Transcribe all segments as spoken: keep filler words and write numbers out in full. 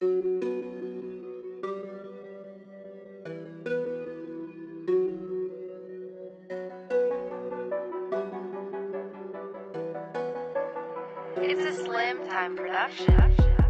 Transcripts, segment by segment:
It's a Slim Time production.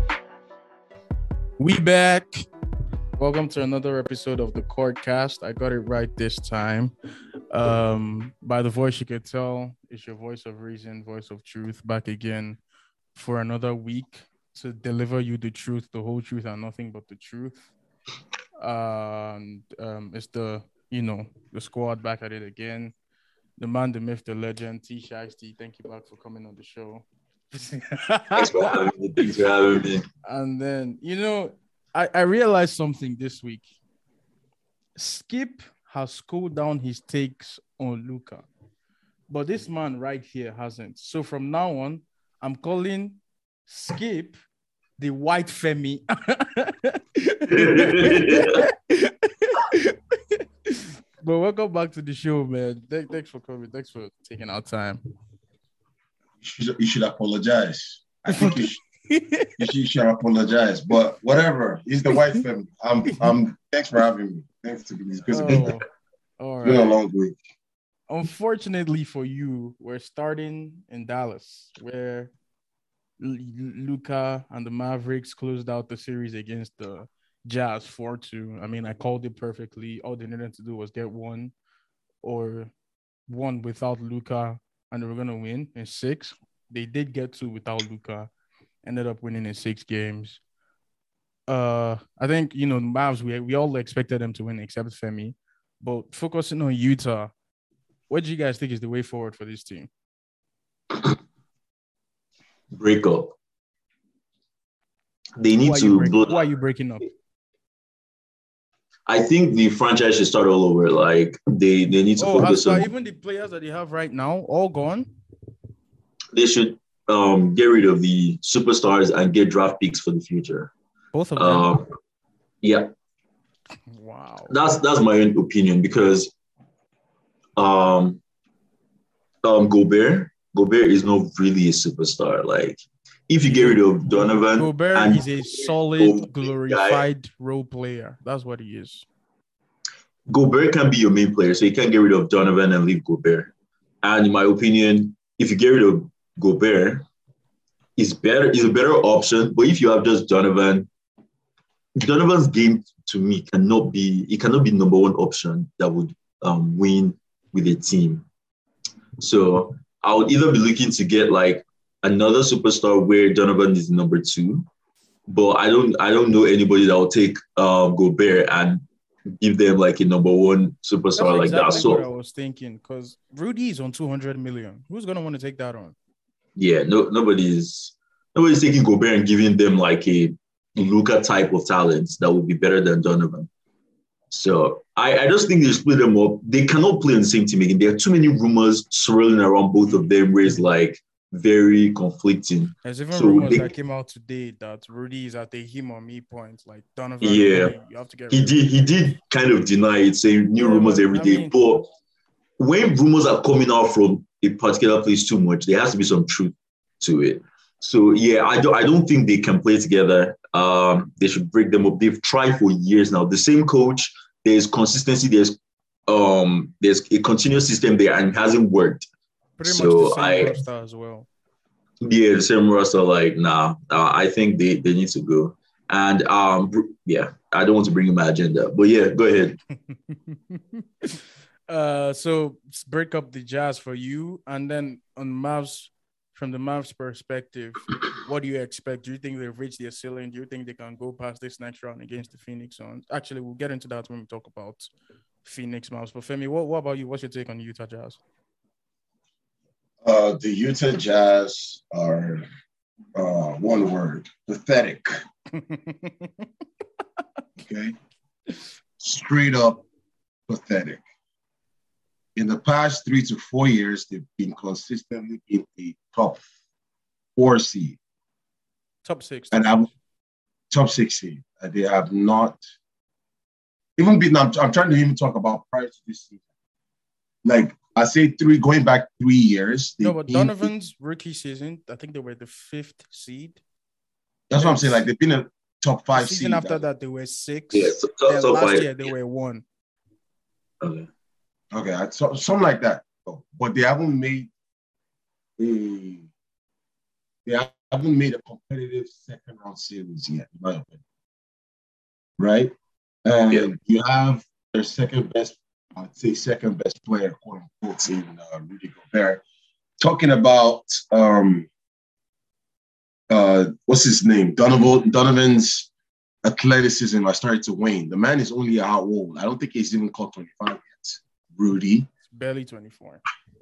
We back. Welcome to another episode of the Courtcast. I got it right this time. Um, by the voice, you could tell it's your voice of reason, voice of truth, back again for another week to deliver you the truth, the whole truth, and nothing but the truth. Uh, and um, it's the, you know, the squad back at it again. The man, the myth, the legend, T Shiesty. Thank you back for coming on the show. Thanks for having me. Thanks for having me. And then, you know, I, I realized something this week. Skip has cooled down his takes on Luka, but this man right here hasn't. So from now on, I'm calling Skip the white Femi. But welcome back to the show, man. Th- thanks for coming. Thanks for taking our time. You should, you should apologize. I think you should, you should, you should apologize. But whatever, he's the white family. I'm. I'm. Thanks for having me. Thanks to me. It's Oh, been, all it's been a right. long week. Unfortunately for you, we're starting in Dallas, where L- Luka and the Mavericks closed out the series against the Jazz four two. I mean, I called it perfectly. All they needed to do was get one or one without Luka, and they were going to win in six. They did get two without Luka, ended up winning in six games. Uh, I think, you know, the Mavs, we, we all expected them to win except Femi. But focusing on Utah, what do you guys think is the way forward for this team? Break up. They Who need are, you to break- build. who are you breaking up? I think the franchise should start all over. Like they, they need to Oh, has focus on. even the players that they have right now all gone? They should um get rid of the superstars and get draft picks for the future. Both of them? Um, yeah, Wow. that's that's my own opinion because um um Gobert Gobert is not really a superstar. Like if you get rid of Donovan, Gobert and is a solid, Gobert guy, glorified role player. That's what he is. Gobert can be your main player, so you can't get rid of Donovan and leave Gobert. And in my opinion, if you get rid of Gobert, it's better, is a better option. But if you have just Donovan, Donovan's game to me cannot be, it cannot be number one option that would um, win with a team. So I would either be looking to get like another superstar where Donovan is number two, but I don't, I don't know anybody that will take um, Gobert and give them like a number one superstar That's like that. exactly what I So was thinking, because Rudy is on two hundred million. Who's going to want to take that on? yeah, no, nobody's nobody's taking Gobert and giving them like a Luka type of talents that would be better than Donovan. So I, I just think they split them up. They cannot play on the same team again. There are too many rumors swirling around both of them where it's like very conflicting. There's even So rumors they- that came out today that Rudy is at a him or me point. Like Donovan, Yeah. Rudy, you have to get He rid did of he did kind of deny it, saying new Yeah, rumors but, every I day. mean- But when rumors are coming out from a particular place too much, there has to be some truth to it. So yeah, I don't I don't think they can play together. Um, they should break them up. They've tried for years now. The same coach, there's consistency, there's um there's a continuous system there, and it hasn't worked. Pretty So much the same I- roster as well. Yeah, the same roster, like nah, uh, I think they, they need to go. And um yeah, I don't want to bring in my agenda, but yeah, go ahead. uh, so let's break up the Jazz for you, and then on Mavs, from the Mavs perspective, what do you expect? Do you think they've reached their ceiling? Do you think they can go past this next round against the Phoenix Suns? Actually, we'll get into that when we talk about Phoenix Mavs. But Femi, what, what about you? What's your take on Utah Jazz? Uh, the Utah Jazz are uh, one word: pathetic. Okay, straight up pathetic. In the past three to four years, they've been consistently in the top four seed Top six. and I'm top six seed. And they have not even been. I'm, I'm trying to even talk about prior to this season. Like I say, three going back three years. No, they've but been- Donovan's rookie season, I think they were the fifth seed. That's what I'm saying. Like they've been in top The five season seed. after that, they were six. Yeah, so top, Then top last five. year, they were one. Okay. Okay, I, so, something like that. But they haven't made a they haven't made a competitive second round series yet, in my opinion. Right? And Yeah. you have their second best, I'd say second best player, quote unquote, in uh, Rudy Gobert. Talking about um uh what's his name? Donovan Donovan's athleticism has started to wane. The man is only how old? I don't think he's even called twenty-five yet. Rudy. It's barely twenty-four.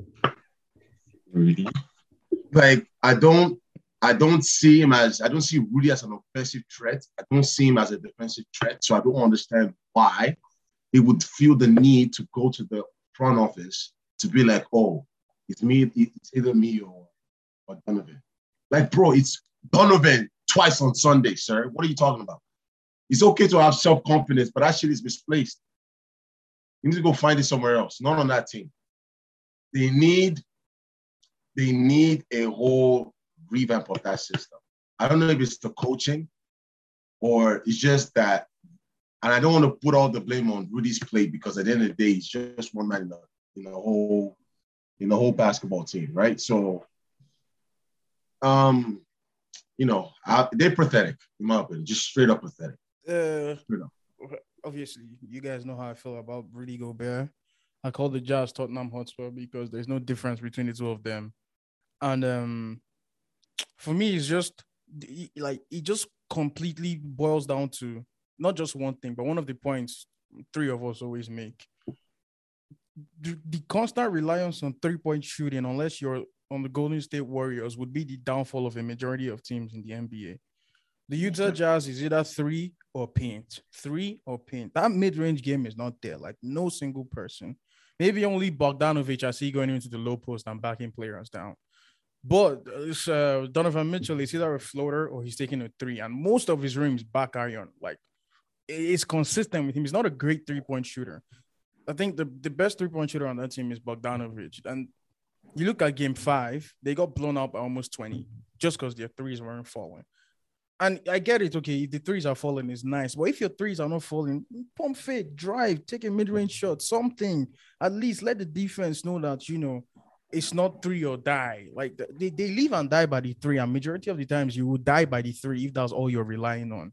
Rudy. Like I don't I don't see him as I don't see Rudy as an offensive threat. I don't see him as a defensive threat. So I don't understand why he would feel the need to go to the front office to be like, oh, it's me, it's either me or, or Donovan. Like, bro, it's Donovan twice on Sunday, sir. What are you talking about? It's okay to have self-confidence, but that shit is misplaced. You need to go find it somewhere else, not on that team. They need, they need a whole revamp of that system. I don't know if it's the coaching or it's just that, and I don't want to put all the blame on Rudy's plate because at the end of the day, he's just one man in the, in the whole in the whole basketball team, right? So, um, you know, I, they're pathetic, in my opinion, just straight up pathetic. Uh, Straight up. Obviously, you guys know how I feel about Rudy Gobert. I call the Jazz Tottenham Hotspur because there's no difference between the two of them. And um, for me, it's just like it just completely boils down to not just one thing, but one of the points three of us always make. The, the constant reliance on three-point shooting, unless you're on the Golden State Warriors, would be the downfall of a majority of teams in the N B A. The Utah Jazz is either three or paint. Three or paint. That mid-range game is not there. Like, no single person. Maybe only Bogdanovic I see going into the low post and backing players down. But uh, Donovan Mitchell is either a floater or he's taking a three. And most of his rims back iron. Like, it's consistent with him. He's not a great three-point shooter. I think the, the best three-point shooter on that team is Bogdanovic. And you look at game five, they got blown out by almost twenty just because their threes weren't falling. And I get it, okay, if the threes are falling, it's nice. But if your threes are not falling, pump fake, drive, take a mid-range shot, something. At least let the defense know that, you know, it's not three or die. Like, they, they live and die by the three. And majority of the times, you will die by the three if that's all you're relying on.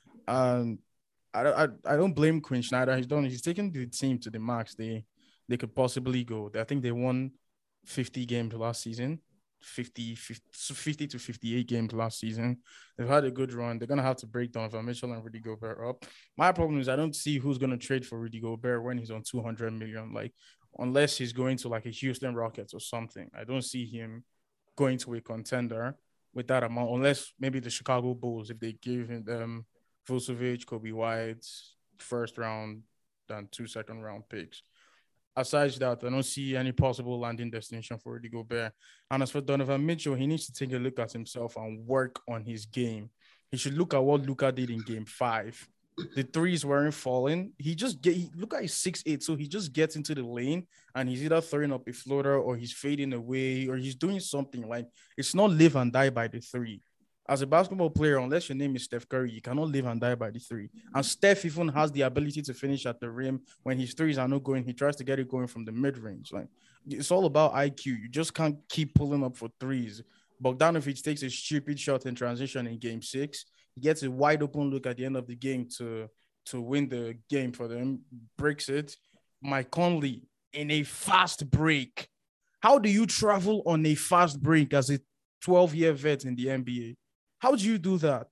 And I, I, I don't blame Quinn Snyder. He's done. He's taken the team to the max they they could possibly go. I think they won fifty games last season, fifty, fifty, fifty to fifty-eight games last season. They've had a good run. They're gonna have to break Donovan Mitchell and Rudy Gobert up. My problem is I don't see who's gonna trade for Rudy Gobert when he's on two hundred million. Like, unless he's going to like a Houston Rockets or something, I don't see him going to a contender with that amount. Unless maybe the Chicago Bulls, if they give him them. Um, Vucevic, Kobe White, first round, and two second round picks. Aside that, I don't see any possible landing destination for Rudy Gobert. And as for Donovan Mitchell, he needs to take a look at himself and work on his game. He should look at what Luka did in game five. The threes weren't falling. He just get he, look at his six eight, so he just gets into the lane and he's either throwing up a floater or he's fading away or he's doing something. Like, it's not live and die by the three. As a basketball player, unless your name is Steph Curry, you cannot live and die by the three. And Steph even has the ability to finish at the rim. When his threes are not going, he tries to get it going from the mid-range. Like, it's all about I Q. You just can't keep pulling up for threes. Bogdanovic takes a stupid shot in transition in game six. He gets a wide open look at the end of the game to, to win the game for them, breaks it. Mike Conley in a fast break. How do you travel on a fast break as a twelve-year vet in the N B A? How do you do that?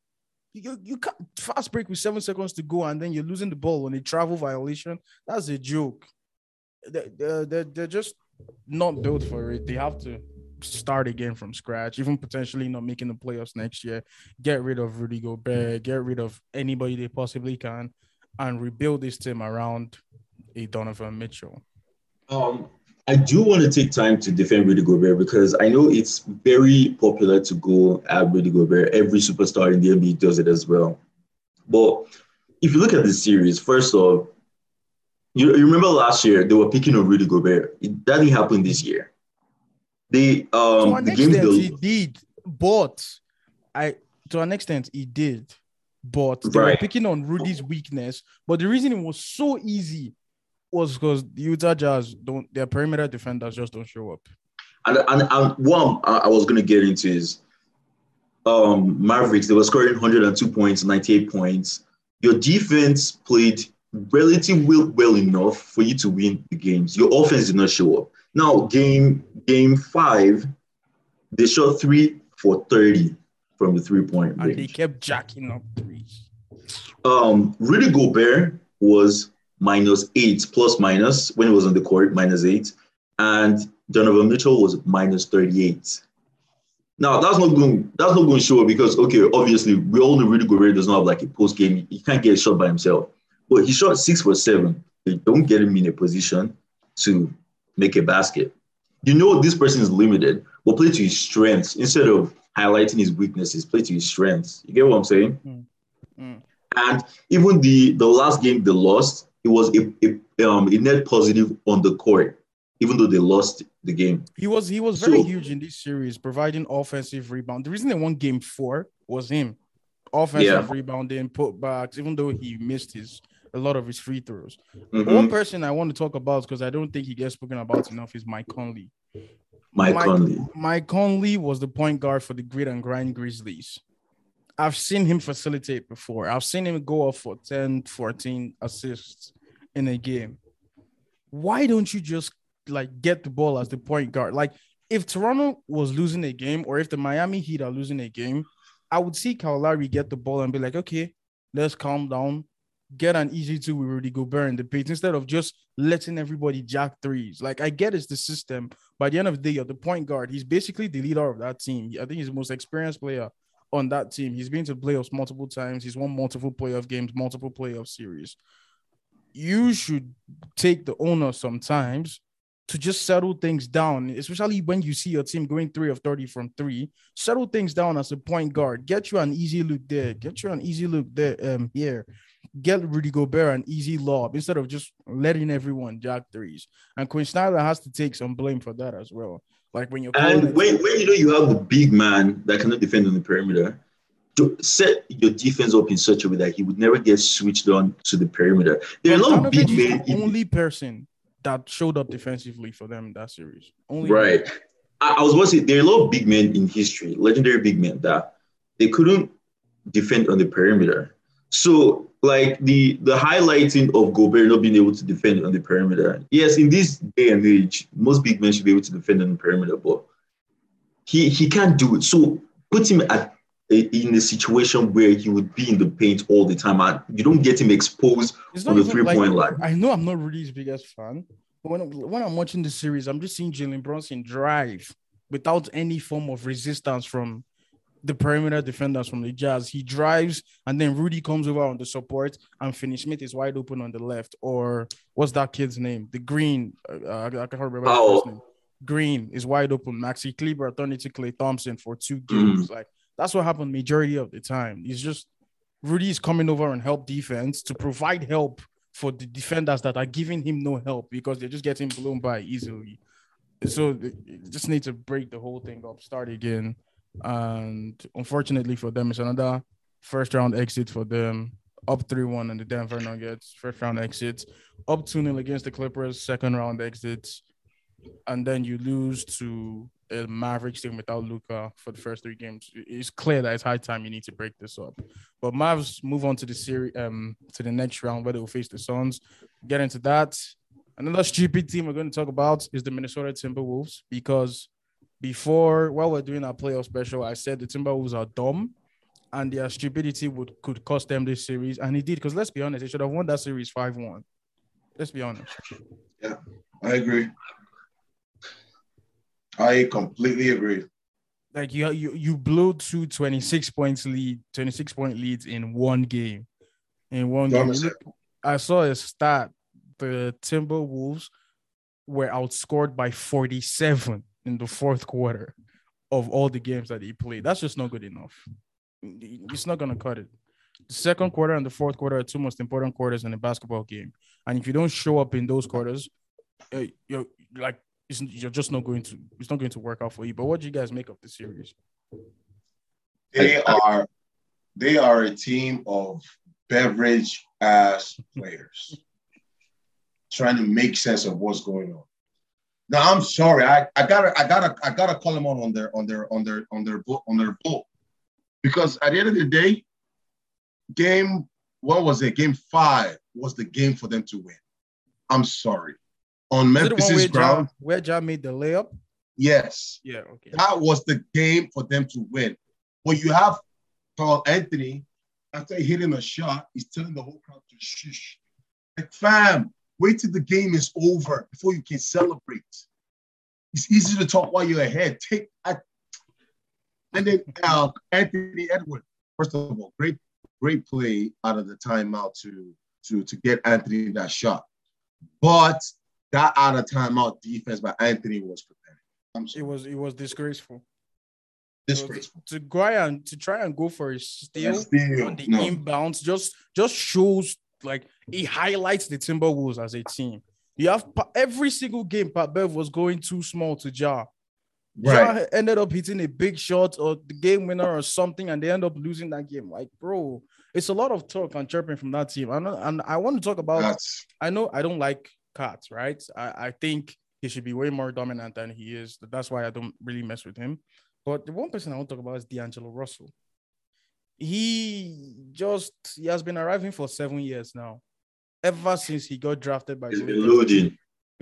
You, you can't fast break with seven seconds to go and then you're losing the ball on a travel violation. That's a joke. They're, they're, they're just not built for it. They have to start again from scratch, even potentially not making the playoffs next year. Get rid of Rudy Gobert, get rid of anybody they possibly can, and rebuild this team around a Donovan Mitchell. Um, I do want to take time to defend Rudy Gobert because I know it's very popular to go at Rudy Gobert. Every superstar in the N B A does it as well. But if you look at the series, first off, you, you remember last year they were picking on Rudy Gobert. It, that didn't happen this year. They um to an the extent, games he did, but I to an extent he did. but they were Right. picking on Rudy's weakness. But the reason it was so easy was because the Utah Jazz don't their perimeter defenders just don't show up. And and, and what I I was going to get into is um, Mavericks. They were scoring one hundred two points, ninety-eight points. Your defense played relatively well, well enough for you to win the games. Your offense did not show up. Now, game game five, they shot three for thirty from the three-point range. And they kept jacking up threes. Um, Rudy Gobert was minus eight, plus minus, when he was on the court, minus eight. And Donovan Mitchell was minus thirty-eight. Now, that's not going that's not going to show up because, okay, obviously, we all know Rudy Gobert does not have like a post-game. He can't get a shot by himself. But he shot six for seven. They don't get him in a position to make a basket. You know this person is limited, but play to his strengths instead of highlighting his weaknesses. Play to his strengths. You get what I'm saying? Mm. Mm. And even the, the last game they lost, it was a, a, um, a net positive on the court, even though they lost the game. He was he was very So- huge in this series, providing offensive rebound. The reason they won game four was him. Offensive Yeah. rebounding, putbacks, even though he missed his a lot of his free throws. Mhm. One person I want to talk about because I don't think he gets spoken about enough is Mike Conley. Mike Mike- Conley. Mike Conley was the point guard for the Grit and Grind Grizzlies. I've seen him facilitate before. I've seen him go off for ten, fourteen assists in a game. Why don't you just like get the ball as the point guard? Like if Toronto was losing a game or if the Miami Heat are losing a game, I would see Kyle Lowry get the ball and be like, okay, let's calm down. Get an easy two with Rudy Gobert in the paint instead of just letting everybody jack threes. Like, I get it's the system. By the end of the day, you're the point guard. He's basically the leader of that team. I think he's the most experienced player on that team. He's been to playoffs multiple times. He's won multiple playoff games, multiple playoff series. You should take the owner sometimes to just settle things down, especially when you see your team going three of thirty from three. Settle things down as a point guard. Get you an easy look there. Get you an easy look there um, here. Get Rudy Gobert an easy lob instead of just letting everyone jack threes. And Quinn Snyder has to take some blame for that as well. Like when you're calling And it- when, when you know you have a big man that cannot defend on the perimeter, to set your defense up in such a way that he would never get switched on to the perimeter. There are a lot of big Bogdanovic is men. the in- only person that showed up defensively for them in that series. Only Right. I, I was going to say, there are a lot of big men in history, legendary big men, that they couldn't defend on the perimeter. So, like, the, the highlighting of Gobert not being able to defend on the perimeter. Yes, in this day and age, most big men should be able to defend on the perimeter, but he, he can't do it. So, put him at a, in a situation where he would be in the paint all the time, and you don't get him exposed It's on not the even like- three-point line. I know I'm not Rudy's biggest fan, but when, when I'm watching the series, I'm just seeing Jalen Brunson drive without any form of resistance from the perimeter defenders from the Jazz. He drives, and then Rudy comes over on the support, and Finney-Smith is wide open on the left. Or what's that kid's name? The Green. Uh, I, I can't remember his Oh. first name. Green is wide open. Maxi Kleber turned it to Klay Thompson for two games. Like that's what happened majority of the time. It's just Rudy's coming over and help defense to provide help for the defenders that are giving him no help because they're just getting blown by easily. So they just need to break the whole thing up, start again. And unfortunately for them, it's another first round exit for them. Up three one on the Denver Nuggets, first round exit. Up two nil against the Clippers, second round exit. And then you lose to a Mavericks team without Luka for the first three games. It's clear that it's high time you need to break this up. But Mavs move on to the series, um, to the next round where they will face the Suns. Get into that. Another stupid team we're going to talk about is the Minnesota Timberwolves, because before, while we're doing our playoff special, I said the Timberwolves are dumb and their stupidity would could cost them this series. And it did, because let's be honest, they should have won that series five one. Let's be honest. Yeah, I agree. I completely agree. Like you, you, you blew two twenty-six points lead, twenty-six point leads in one game. In one game, Thomas, You look- I saw a stat: the Timberwolves were outscored by forty-seven in the fourth quarter of all the games that they played. That's just not good enough. It's not gonna cut it. The second quarter and the fourth quarter are two most important quarters in a basketball game, and if you don't show up in those quarters, uh, you're like. It's, you're just not going to. It's not going to work out for you. But what do you guys make of the series? They are They are a team of beverage ass players trying to make sense of what's going on. Now I'm sorry, I, I gotta I gotta I gotta call them on on their on their on their on their book on their book because at the end of the day, game what was it? Game five was the game for them to win. I'm sorry. On Memphis's ground, Ja, where Ja made the layup. Yes. Yeah. Okay. That was the game for them to win. But you have Carl Anthony after hitting a shot, he's telling the whole crowd to shush. Like, fam, wait till the game is over before you can celebrate. It's easy to talk while you're ahead. Take I, and then uh, Anthony Edwards. First of all, great, great play out of the timeout to to to get Anthony that shot. But that out of timeout defense by Anthony was pathetic. It was it was disgraceful. Disgraceful. To go and to try and go for a steal, steal. on the No. inbounds just just shows like it highlights the Timberwolves as a team. You have every single game, Pat Bev was going too small to Ja. Right. Ja ended up hitting a big shot or the game winner or something, and they end up losing that game. Like, bro, it's a lot of talk and chirping from that team. I know, and I want to talk about. That's I know I don't like Kat, right? I, I think he should be way more dominant than he is. That's why I don't really mess with him. But the one person I want to talk about is D'Angelo Russell. He just he has been arriving for seven years now. Ever since he got drafted by He's the been Lakers.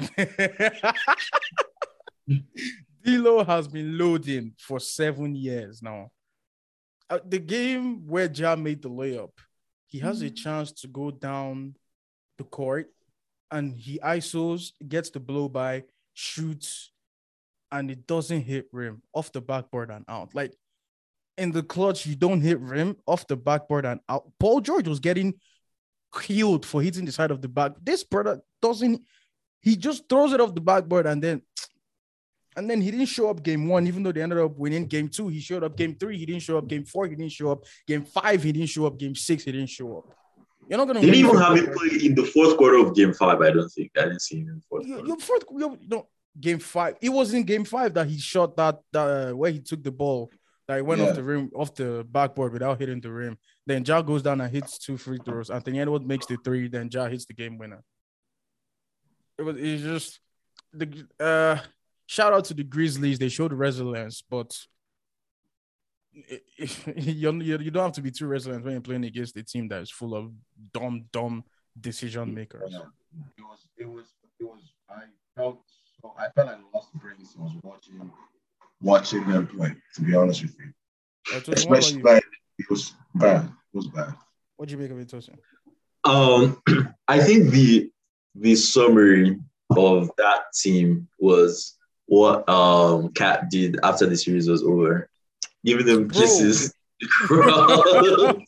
loading. D'Lo has been loading for seven years now. Uh, the game where Ja made the layup, he has a chance to go down the court and he I S Os, gets the blow by, shoots, and it doesn't hit rim, off the backboard and out. Like in the clutch, you don't hit rim, off the backboard and out. Paul George was getting killed for hitting the side of the back. This brother doesn't, he just throws it off the backboard and then and then he didn't show up game one, even though they ended up winning game two. He showed up game three, he didn't show up game four, he didn't show up game five, he didn't show up game six, he didn't show up. You're not gonna They didn't win even have football. him play in the fourth quarter of game five, I don't think. I didn't see him in the fourth You, quarter. you fourth, you, no, game five. It was in game five that he shot that, that uh, where he took the ball that he went Yeah. off the rim, off the backboard without hitting the rim. Then Ja goes down and hits two free throws. Anthony Edwards makes the three. Then Ja hits the game winner. It was it's just the uh shout out to the Grizzlies. They showed resilience, but it, it, you you don't have to be too resilient when you're playing against a team that is full of dumb, dumb decision makers. Yeah. It was, it was, it was, I felt, so I felt I lost brains. I was watching, watching them play, to be honest with you. Uh, Tosin, what about Especially, you? like, it was bad. It was bad. What do you make of it, Tosin? Um, I think the the summary of that team was what um Cat did after the series was over, giving them Bro. kisses. Bro.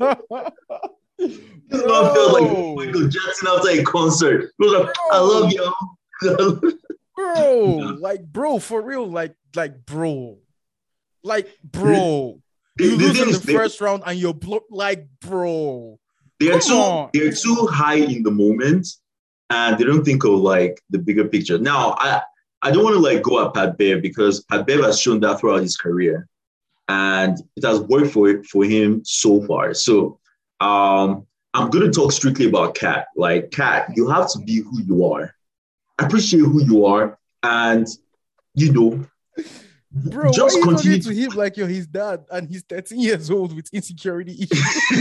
This man felt like Michael Jackson after a concert. He was like, I love you. Bro, like, bro, for real, like, like, bro, like, bro. You The lose thing in the is, they- first round and you're blo- like, bro. They're Come too on. they're too high in the moment, and they don't think of like the bigger picture. Now, I I don't want to like go at Pat Bev because Pat Bev has shown that throughout his career, and it has worked for for him so far. So, um, I'm going to talk strictly about Cat. Like Cat, you have to be who you are. Appreciate who you are, and you know. Bro, Just why are you continue talking to him like you're his dad and he's thirteen years old with insecurity issues?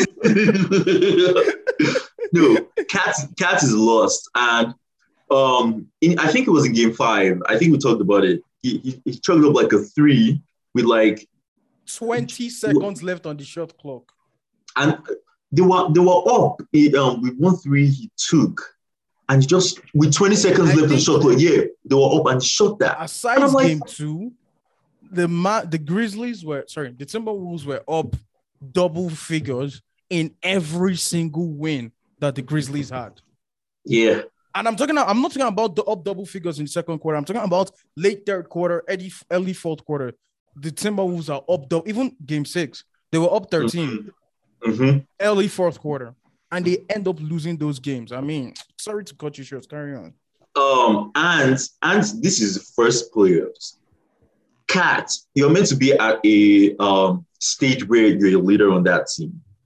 No, Cat Cat is lost, and um, in, I think it was in Game Five. I think we talked about it. He he, he chugged up like a three with like, twenty seconds left on the shot clock. and they were they were up it, um with one three he took, and just with twenty seconds I left on think- shot clock. Yeah, they were up and shot that. Aside And I'm like- game two, the ma- the Grizzlies were sorry, the Timberwolves were up double figures in every single win that the Grizzlies had. Yeah, And I'm talking. I'm not talking about the up double figures in the second quarter. I'm talking about late third quarter, early, early fourth quarter. The Timberwolves are up double. Even game six, they were up thirteen. mm-hmm. Early fourth quarter, and they end up losing those games. I mean, sorry to cut you short. Carry on. Um, and and this is the first playoffs. Cat, you're meant to be at a um stage where you're a leader on that team.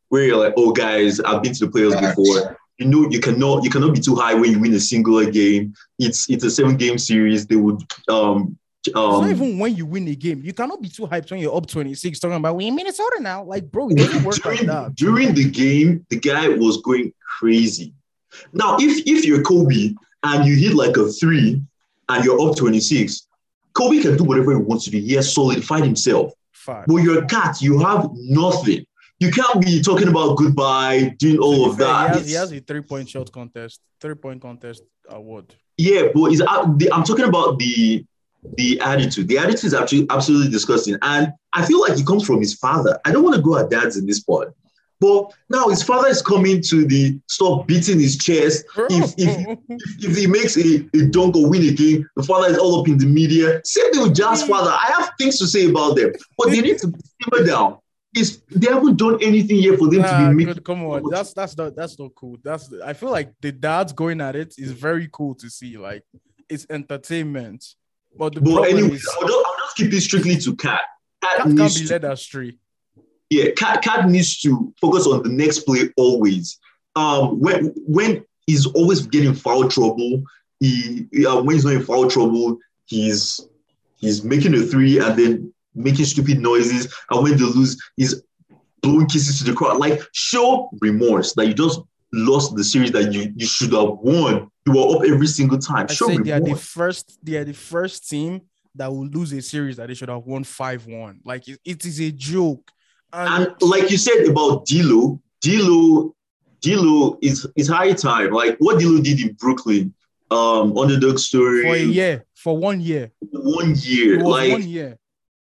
where you're like, oh guys, I've been to the playoffs before. You know, you cannot you cannot be too high when you win a singular game. It's it's a seven game series. They would um It's um not even when you win a game. You cannot be too hyped when you're up twenty-six talking about we in Minnesota now. Like, bro, it doesn't work during, like that. during the game, the guy was going crazy. Now, if if you're Kobe and you hit like a three and you're up twenty-six, Kobe can do whatever he wants to do. He has solidified himself. Fact. But you're a cat, you have nothing. You can't be talking about goodbye, doing all of Fair, that. He has, he has a three-point shot contest, three-point contest award. Yeah, but it's, I'm talking about the the attitude. The attitude is actually absolutely disgusting. And I feel like it comes from his father. I don't want to go at dads in this part. But now his father is coming to the stop beating his chest. If if, if, if he makes a, a dunk or win a game, the father is all up in the media. Same thing with Ja's father. I have things to say about them, but they need to simmer down. It's, they haven't done anything yet for them Nah, to be making. good, come on, that's that's not that's not cool. That's I feel like the dads going at it is very cool to see. Like it's entertainment, but the But problem anyway, is I'll just, I'll just keep it strictly to Cat. Cat, Cat can't needs be to, led astray. yeah, Cat, Cat needs to focus on the next play always. Um, when when he's always getting foul trouble, he uh, when he's not in foul trouble, he's he's making a three and then making stupid noises, and when they lose, he's blowing kisses to the crowd. Like, show remorse that you just lost the series that you, you should have won. You were up every single time. I Show said remorse. they are the first. They are the first team that will lose a series that they should have won five one. Like it, it is a joke. And, And like you said about D'Lo, D'Lo, D'Lo is is high time. Like what D'Lo did in Brooklyn, um, underdog story for a year, for one year, one year, it was like. one year.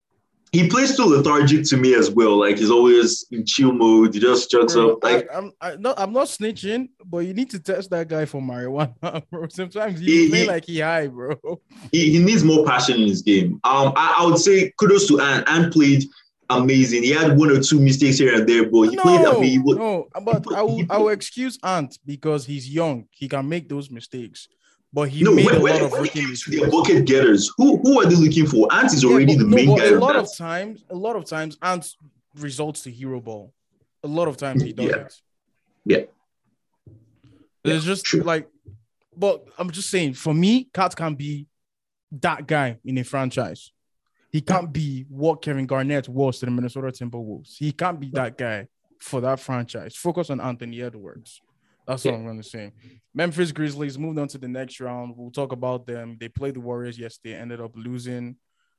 He plays too lethargic to me as well. Like he's always in chill mode. He just chucks Bro, up. Like I, I'm, I, no, I'm not snitching, but you need to test that guy for marijuana, bro. Sometimes He- he play he- like he high, bro. he, he needs more passion in his game. Um, I, I would say kudos to Ant. Ant played amazing. He had one or two mistakes here and there, but he played. I No, mean, he was, no, but I will, I will excuse Ant because he's young. He can make those mistakes, but he no. made When, a when, lot of when it rookie came to mistakes. their bucket getters, who who are they looking for? Ant is Yeah, already but- the no, main but guy. a of lot that. of times, a lot of times, Ant results to hero ball. A lot of times he does Yeah. it. Yeah. It's just true. like, but I'm just saying, for me, Cat can be that guy in a franchise. He can't be what Kevin Garnett was to the Minnesota Timberwolves. He can't be that guy for that franchise. Focus on Anthony Edwards. That's what Yeah. I'm going to say. Memphis Grizzlies moved on to the next round. We'll talk about them. They played the Warriors yesterday, ended up losing.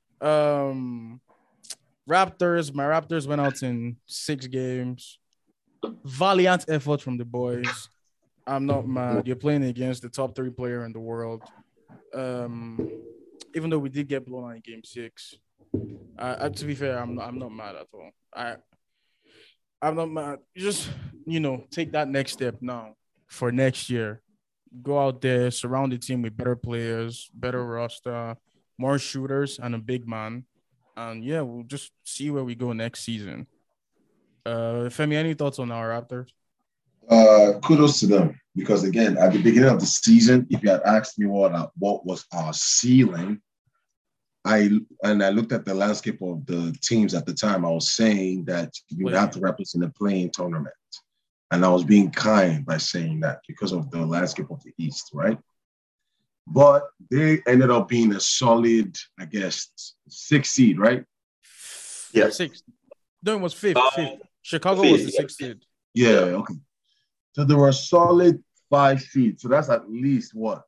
Um, Raptors, my Raptors went out in six games. Valiant effort from the boys. I'm not mad. You're playing against the top three player in the world. Um, even though we did get blown out in game six. Uh, uh, to be fair, I'm not, I'm not mad at all. I, I'm not mad. You just, you know, take that next step now for next year. Go out there, surround the team with better players, better roster, more shooters, and a big man. And yeah, we'll just see where we go next season. Uh, Femi, any thoughts on our Raptors? Uh, kudos to them because again, at the beginning of the season, if you had asked me what uh, what was our ceiling, I and I looked at the landscape of the teams at the time. I was saying that you would have to represent the playing tournament, and I was being kind by saying that because of the landscape of the East, right? But they ended up being a solid, I guess, six seed, right? Yeah. Sixth. No, it was fifth. Um, fifth. Chicago fifth, was the yeah. sixth seed. Yeah, okay. So they were a solid five seeds. So that's at least what?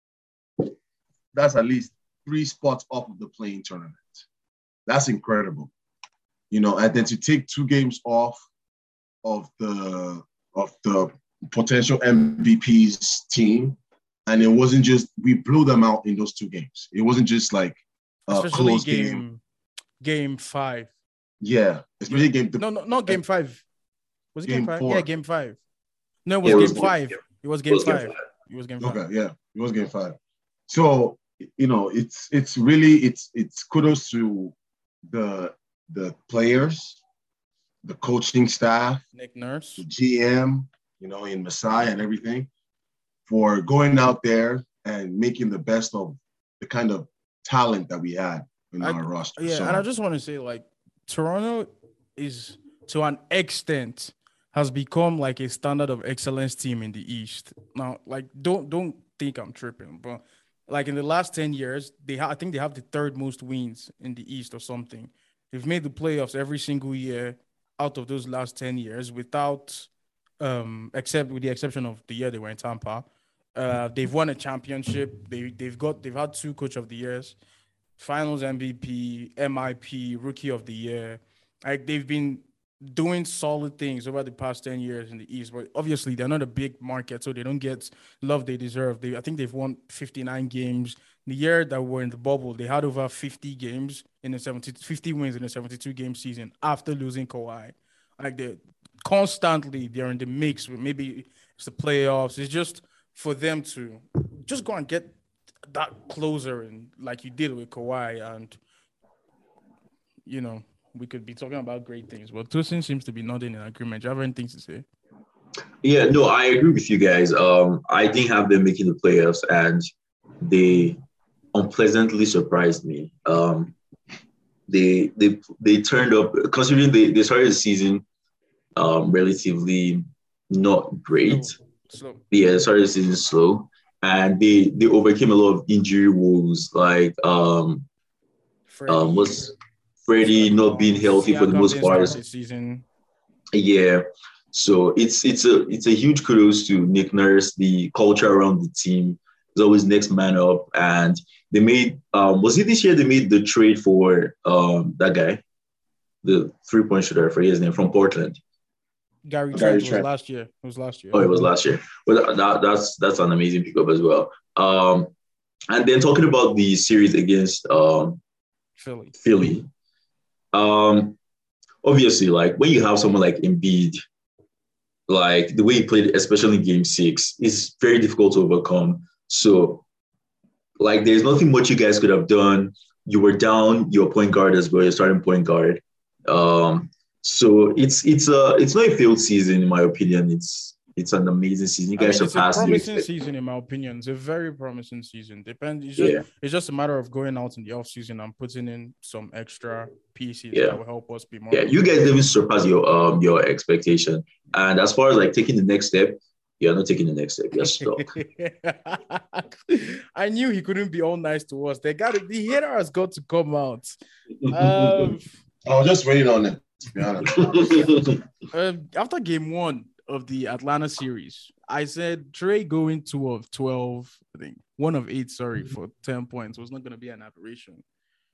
That's at least three spots off of the playing tournament. That's incredible. You know, and then to take two games off of the of the potential M V P's team, and it wasn't just we blew them out in those two games. It wasn't just like a Especially close game, game. game five. Yeah, especially game. No, no, not game five. Was it game, Game five? four. Yeah, game five. No, it was Yeah, it game was game- five. yeah. It was It game was game five. five. It was game five. Okay, yeah, it was game five. So you know, it's it's really it's it's kudos to the the players, the coaching staff, Nick Nurse. the G M, you know, in Messiah and everything, for going out there and making the best of the kind of talent that we had in I- our roster. Yeah, So, and I just want to say, like, Toronto is to an extent has become like a standard of excellence team in the East. Now, like, don't don't think I'm tripping, but like in the last ten years, they ha- I think they have the third most wins in the East or something. They've made the playoffs every single year out of those last ten years without, um, except with the exception of the year they were in Tampa. Uh, they've won a championship. They they've got they've had two coach of the years, Finals M V P, M I P, Rookie of the Year. Like they've been doing solid things over the past ten years in the East, but obviously they're not a big market, so they don't get love they deserve. They I think they've won fifty-nine games. The year that we're in the bubble, they had over fifty games in a seventy, fifty wins in a seventy-two game season after losing Kawhi. Like they constantly they're in the mix with maybe it's the playoffs. It's just for them to just go and get that closer and like you did with Kawhi, and you know, we could be talking about great things. But Tosin seems to be nodding in agreement. Do you have anything to say? Yeah, no, I agree with you guys. Um, I didn't have them making the playoffs, and they unpleasantly surprised me. Um, they they they turned up considering they, they started the season um relatively not great. Slow. Slow. Yeah, started the season slow. And they they overcame a lot of injury woes, like um Freddie, um was Freddie not being healthy for the Siakam most didn't part. start this season. Yeah. So it's it's a it's a huge kudos to Nick Nurse. The culture around the team is always next man up. And they made um was it this year they made the trade for um that guy, the three-point shooter, I forget his name, from Portland. Gary Gary Trent was Trent. last year. It was last year. Oh, it was last year. But that, that's that's an amazing pickup as well. Um, and then talking about the series against um, Philly. Philly, um, obviously, like when you have someone like Embiid, like the way he played, especially in Game Six, is very difficult to overcome. So, like, there's nothing much you guys could have done. You were down your point guard as well, your starting point guard. Um, So it's it's a it's not a failed season in my opinion. It's it's an amazing season. You I guys mean, it's a surpassed your promising expect- season in my opinion. It's a very promising season. Depends. It's just, Yeah. it's just a matter of going out in the off season and putting in some extra pieces Yeah. that will help us be more. Yeah, you guys didn't surpass your um your expectation. And as far as like taking the next step, you're not taking the next step. You're stuck. I knew he couldn't be all nice to us. They got it. The hater has got to come out. Um, I was just waiting on it, to be honest. um, after game one of the Atlanta series, I said Trey going two of twelve, I think one of eight, sorry, for ten points was not going to be an aberration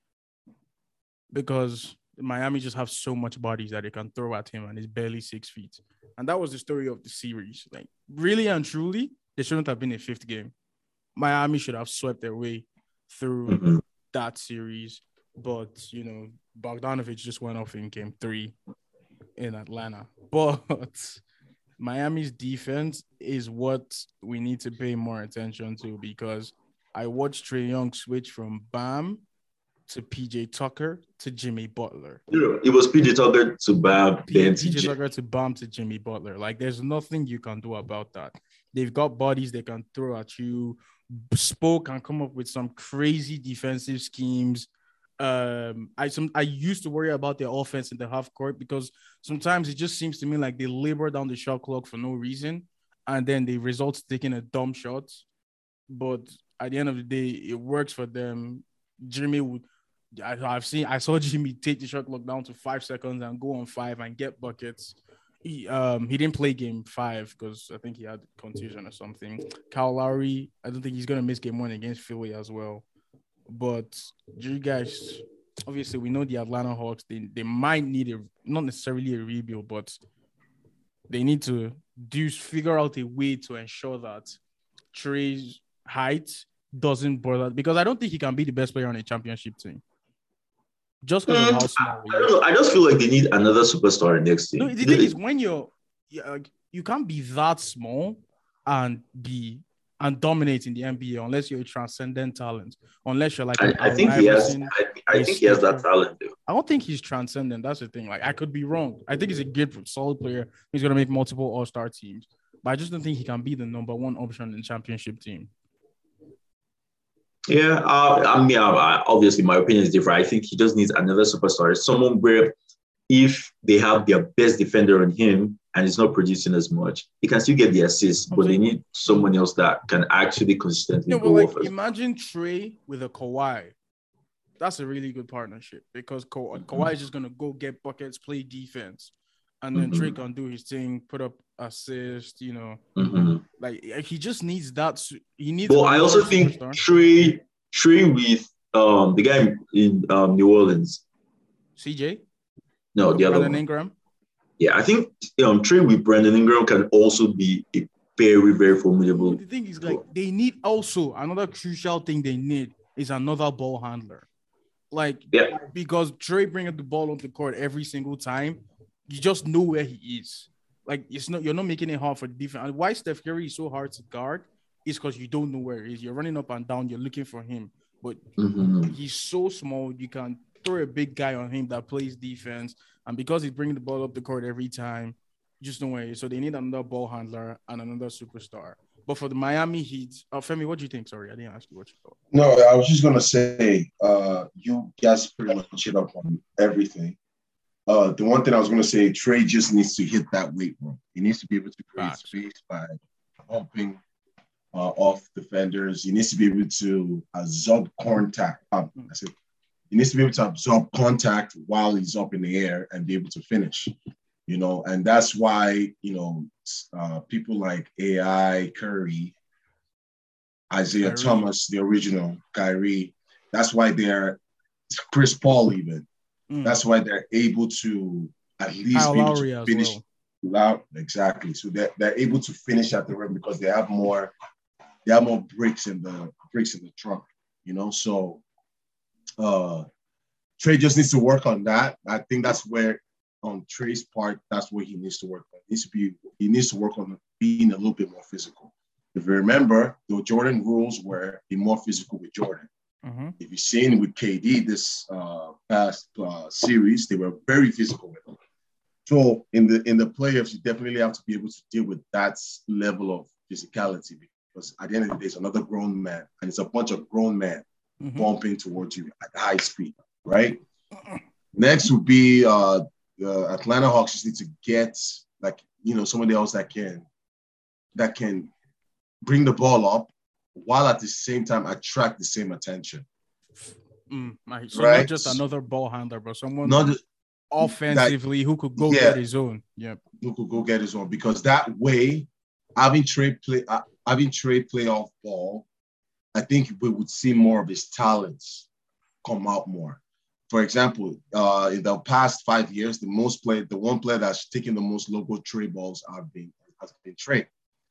because Miami just have so much bodies that they can throw at him and he's barely six feet. And that was the story of the series. Like, really and truly, there shouldn't have been a fifth game. Miami should have swept their way through Mhm. that series. But, you know, Bogdanovich just went off in game three in Atlanta. But Miami's defense is what we need to pay more attention to because I watched Trae Young switch from Bam to P J Tucker to Jimmy Butler. You know, it was P J Tucker to Bam, then to P J J- Tucker to Bam to Jimmy Butler. Like, there's nothing you can do about that. They've got bodies they can throw at you. Spoke can come up with some crazy defensive schemes. Um, I some I used to worry about their offense in the half court because sometimes it just seems to me like they labor down the shot clock for no reason, and then they result taking a dumb shot. But at the end of the day, it works for them. Jimmy would. I, I've seen. I saw Jimmy take the shot clock down to five seconds and go on five and get buckets. He um he didn't play game five because I think he had contusion or something. Kyle Lowry, I don't think he's gonna miss game one against Philly as well. But do you guys, obviously we know the Atlanta Hawks, they, they might need a not necessarily a rebuild, but they need to do figure out a way to ensure that Trey's height doesn't bother because I don't think he can be the best player on a championship team. Just because of how small he I don't is. know. I just feel like they need another superstar next team. No, the thing is when you're yeah, like, you can't be that small and be and dominate in the N B A unless you're a transcendent talent. Unless you're like I, an I think Allen he has. Iverson. I, I think he has that talent, though. I don't think he's transcendent. That's the thing. Like, I could be wrong. I think he's a good, solid player. He's going to make multiple all-star teams. But I just don't think he can be the number one option in the championship team. Yeah, uh, I mean, uh, obviously, my opinion is different. I think he just needs another superstar, someone where if they have their best defender on him, and he's not producing as much, he can still get the assists, I'm but they saying- need someone else that can actually consistently No, but go like off. As, imagine Trey with a Kawhi. That's a really good partnership because Ka- Kawhi is just gonna go get buckets, play defense, and then Mhm. Trey can do his thing, put up assist. You know, Mhm. like he just needs that. su- He needs. But I another also think superstar. Trey, Trey with um the guy in um, New Orleans. C J, No, the other Brandon one. Ingram. Yeah, I think um Trey with Brandon Ingram can also be a very, very formidable. The thing is, like, they need also another crucial thing. They need is another ball handler. Like, Yeah. because Trey bringing the ball on the court every single time, you just know where he is. Like, it's not you're not making it hard for the defense. And why Steph Curry is so hard to guard is because you don't know where he is. You're running up and down. You're looking for him, but Mhm. he's so small. You can throw a big guy on him that plays defense, and because he's bringing the ball up the court every time, you just know where he is. So they need another ball handler and another superstar. But for the Miami Heat, uh, Femi, what do you think? Sorry, I didn't ask you what you thought. No, I was just gonna say, uh, you guys pretty much hit up on everything. Uh, the one thing I was gonna say, Trey just needs to hit that weight room. He needs to be able to create Facts. space by bumping uh, off defenders. He needs to be able to absorb contact. Um, I said, he needs to be able to absorb contact while he's up in the air and be able to finish. You know, and that's why, you know, uh, people like A I, Curry, Isaiah Kyrie. Thomas, the original Kyrie, that's why they're Chris Paul even. Mm. That's why they're able to at least Kyle be able Lowry to as finish. well. Loud, exactly. So they're, they're able to finish at the rim because they have more, they have more bricks in the bricks in the trunk, you know. So uh Trey just needs to work on that. I think that's where on Trey's part, that's where he needs to work on. He needs to be he needs to work on being a little bit more physical. If you remember, the Jordan rules were be more physical with Jordan. Mm-hmm. If you've seen with K D this uh, past uh, series, they were very physical with him. So in the in the playoffs, you definitely have to be able to deal with that level of physicality because at the end of the day, it's another grown man, and it's a bunch of grown men Mm-hmm. bumping towards you at high speed, right? Next would be uh, the Atlanta Hawks just need to get like you know somebody else that can that can bring the ball up while at the same time attract the same attention. Mm, right. So Right. not just another ball handler, but someone Not just offensively who could go yeah. get his own. Yep. who could go get his own because that way, having Trey play, uh, having Trey play off ball, I think we would see more of his talents come out more. For example, uh, in the past five years, the most play, the one player that's taken the most logo Trey balls have been has been Trey.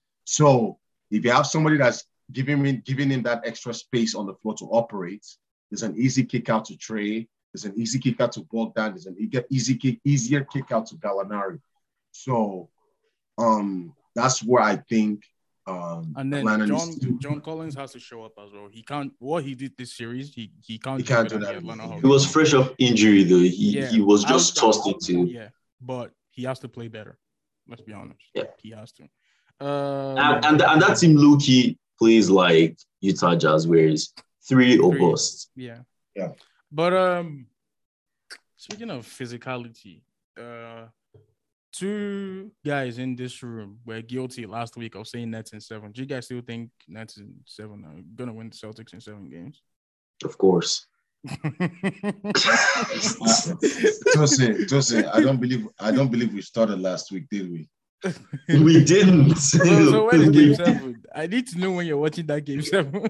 So if you have somebody that's giving him giving him that extra space on the floor to operate, there's an easy kick out to Trey. There's an easy kick out to Bogdan. There's an easy kick, easier kick out to Gallinari. So um, that's where I think um, And then Atlanta John needs to, John Collins has to show up as well. He can't what he did this series. He he can't, He can't do it do at that the Atlanta anymore. Hawks. He was fresh off injury though. He Yeah, he was I just was- tossed into. Yeah, but he has to play better. Let's be honest. Yeah. He has to. Um, And and, and that team Loki plays like Utah Jazz, where it's three or Three. bust. Yeah. Yeah. But um speaking of physicality, uh two guys in this room were guilty last week of saying Nets in seven. Do you guys still think Nets in seven are gonna win the Celtics in seven games? Of course. Jose, Jose, I don't believe I don't believe we started last week, did we? We didn't. so, so when is game We- seven? I need to know when you're watching that game seven.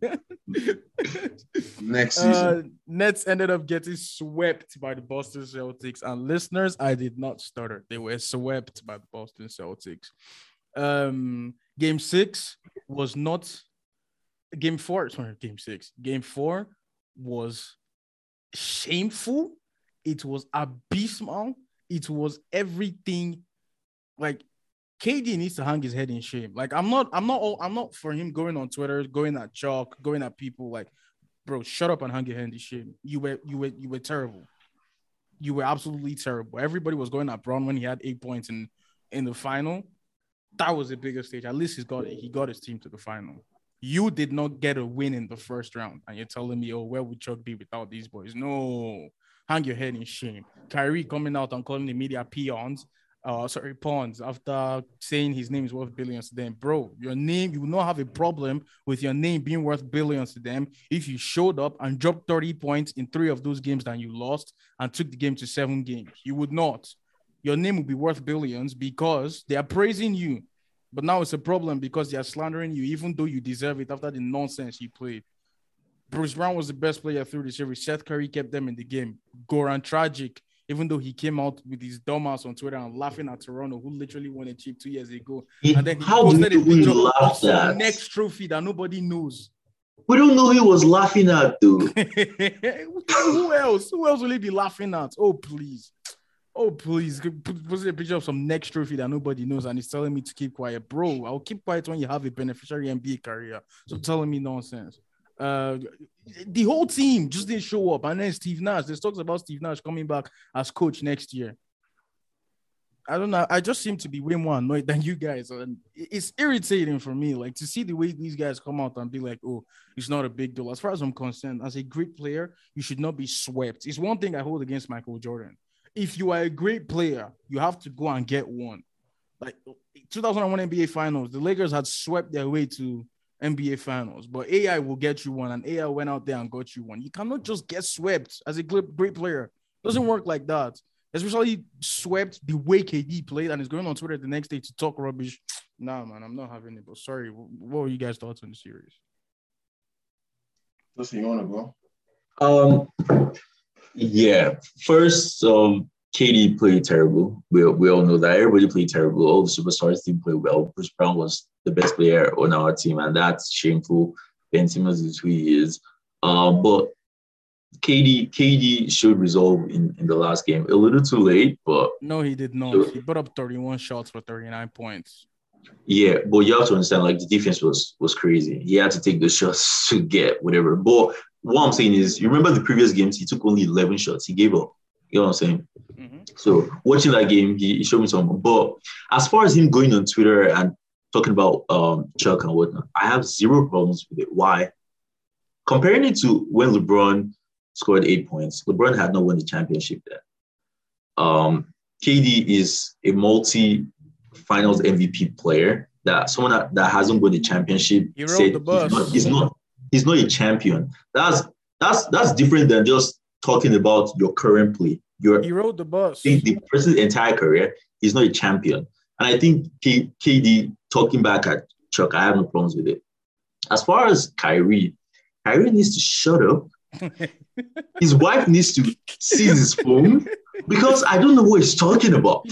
Next season. Uh, Nets ended up getting swept by the Boston Celtics. And listeners, I did not stutter. They were swept by the Boston Celtics. Um, game six was not game four. Sorry, game six. Game four was shameful. It was abysmal. It was everything. Like K D needs to hang his head in shame. Like I'm not, I'm not, all, I'm not for him going on Twitter, going at chalk, going at people. Like, bro, shut up and hang your head in shame. You were, you were, you were terrible. You were absolutely terrible. Everybody was going at Brown when he had eight points in in the final. That was the biggest stage. At least he's got it. He got his team to the final. You did not get a win in the first round, and you're telling me, oh, where would Chuck be without these boys? No, hang your head in shame. Kyrie coming out and calling the media peons. uh, sorry, pawns after saying his name is worth billions to them. Bro, your name, you will not have a problem with your name being worth billions to them if you showed up and dropped thirty points in three of those games that you lost and took the game to seven games. You would not. Your name will be worth billions because they are praising you. But now it's a problem because they are slandering you, even though you deserve it after the nonsense you played. Bruce Brown was the best player through the series. Seth Curry kept them in the game. Goran Tragic, even though he came out with his dumbass on Twitter and laughing at Toronto, who literally won a chip two years ago. He- And then he how posted do a we picture laugh of some at? next trophy that nobody knows. We don't know who he was laughing at, though. Who else? Who else will he be laughing at? Oh, please. Oh, please. Post a picture of some next trophy that nobody knows and he's telling me to keep quiet. Bro, I'll keep quiet when you have a beneficiary N B A career. So telling me nonsense. Uh, the whole team just didn't show up. And then Steve Nash, there's talks about Steve Nash coming back as coach next year. I don't know. I just seem to be way more annoyed than you guys. And it's irritating for me, like, to see the way these guys come out and be like, oh, it's not a big deal. As far as I'm concerned, as a great player, you should not be swept. It's one thing I hold against Michael Jordan. If you are a great player, you have to go and get one. Like two thousand one N B A Finals, the Lakers had swept their way to N B A Finals, but A I will get you one, and A I went out there and got you one. You cannot just get swept as a great player. It doesn't work like that. Especially swept the way K D played and is going on Twitter the next day to talk rubbish. Nah, man, I'm not having it. But sorry, what were you guys' thoughts on the series? Listen, you want to go? Um, yeah. First, um, K D played terrible. We, we all know that. Everybody played terrible. All the superstars didn't play well. Bruce Brown was the best player on our team, and that's shameful. Ben Simmons is who he is. Um, but K D K D showed resolve in, in the last game. A little too late, but no, he did not. He put up thirty-one shots for thirty-nine points. Yeah, but you have to understand, like, the defense was was crazy. He had to take the shots to get whatever. But what I'm saying is, you remember the previous games, he took only eleven shots. He gave up. You know what I'm saying? Mm-hmm. So watching that game, he, he showed me something. But as far as him going on Twitter and talking about um Chuck and whatnot, I have zero problems with it. Why? Comparing it to when LeBron scored eight points, LeBron had not won the championship then. Um, K D is a multi-finals M V P player. That someone that, that hasn't won the championship he said the bus. He's, not, he's not he's not a champion. That's that's that's different than just talking about your current play. Your he rode the bus. The, the person's entire career is not a champion. And I think K, KD talking back at Chuck, I have no problems with it. As far as Kyrie, Kyrie needs to shut up. His wife needs to seize his phone because I don't know what he's talking about.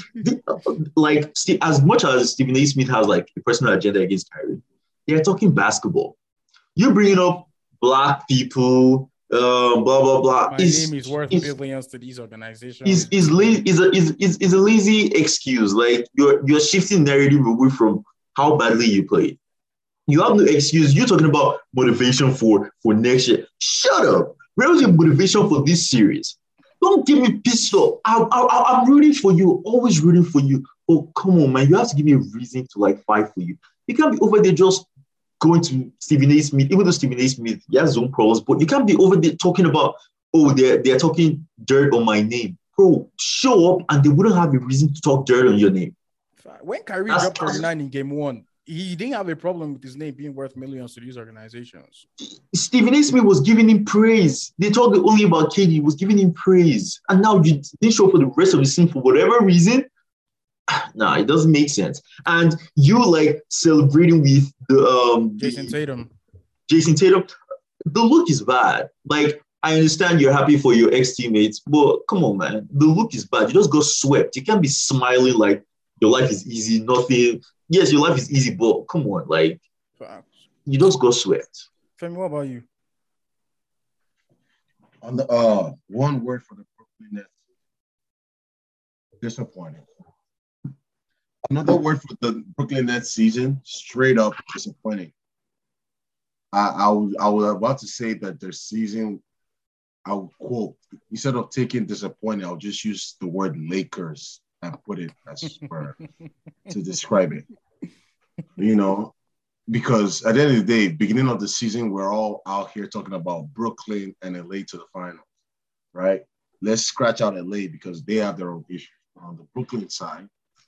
Like, as much as Stephen A. Smith has like a personal agenda against Kyrie, they're talking basketball. You're bringing up black people, uh, blah blah blah. My it's, name is worth billions to these organizations. Is is la- is a is, is is a lazy excuse. Like you're you're shifting narrative away from how badly you played. You have no excuse. You're talking about motivation for, for next year. Shut up. Where was your motivation for this series? Don't give me pissed off. I, I, I'm rooting for you. Always rooting for you. Oh, come on, man. You have to give me a reason to, like, fight for you. You can't be over there just going to Stephen A. Smith, even though Stephen A. Smith, he has his own problems, but you can't be over there talking about, oh, they're, they're talking dirt on my name. Bro, show up and they wouldn't have a reason to talk dirt on your name. When Kyrie That's dropped thirty-nine in game one, he didn't have a problem with his name being worth millions to these organizations. Stephen A. Smith was giving him praise. They talked only about K D. He was giving him praise. And now you didn't show for the rest of the scene for whatever reason. Nah, it doesn't make sense. And you, like, celebrating with the um Jason Tatum. Jason Tatum. The look is bad. Like, I understand you're happy for your ex-teammates, but come on, man. The look is bad. You just got swept. You can't be smiling like your life is easy, nothing. Yes, your life is easy, but come on, like, you just got swept. Femi, what about you? On the uh, one word for the Brooklyn Nets: disappointing. Another word for the Brooklyn Nets season: straight up disappointing. I I was I was about to say that their season, I would quote, instead of taking disappointing, I'll just use the word Lakers and put it as for to describe it. You know, because at the end of the day, beginning of the season, we're all out here talking about Brooklyn and L A to the finals, right? Let's scratch out L A because they have their own issues. On the Brooklyn side,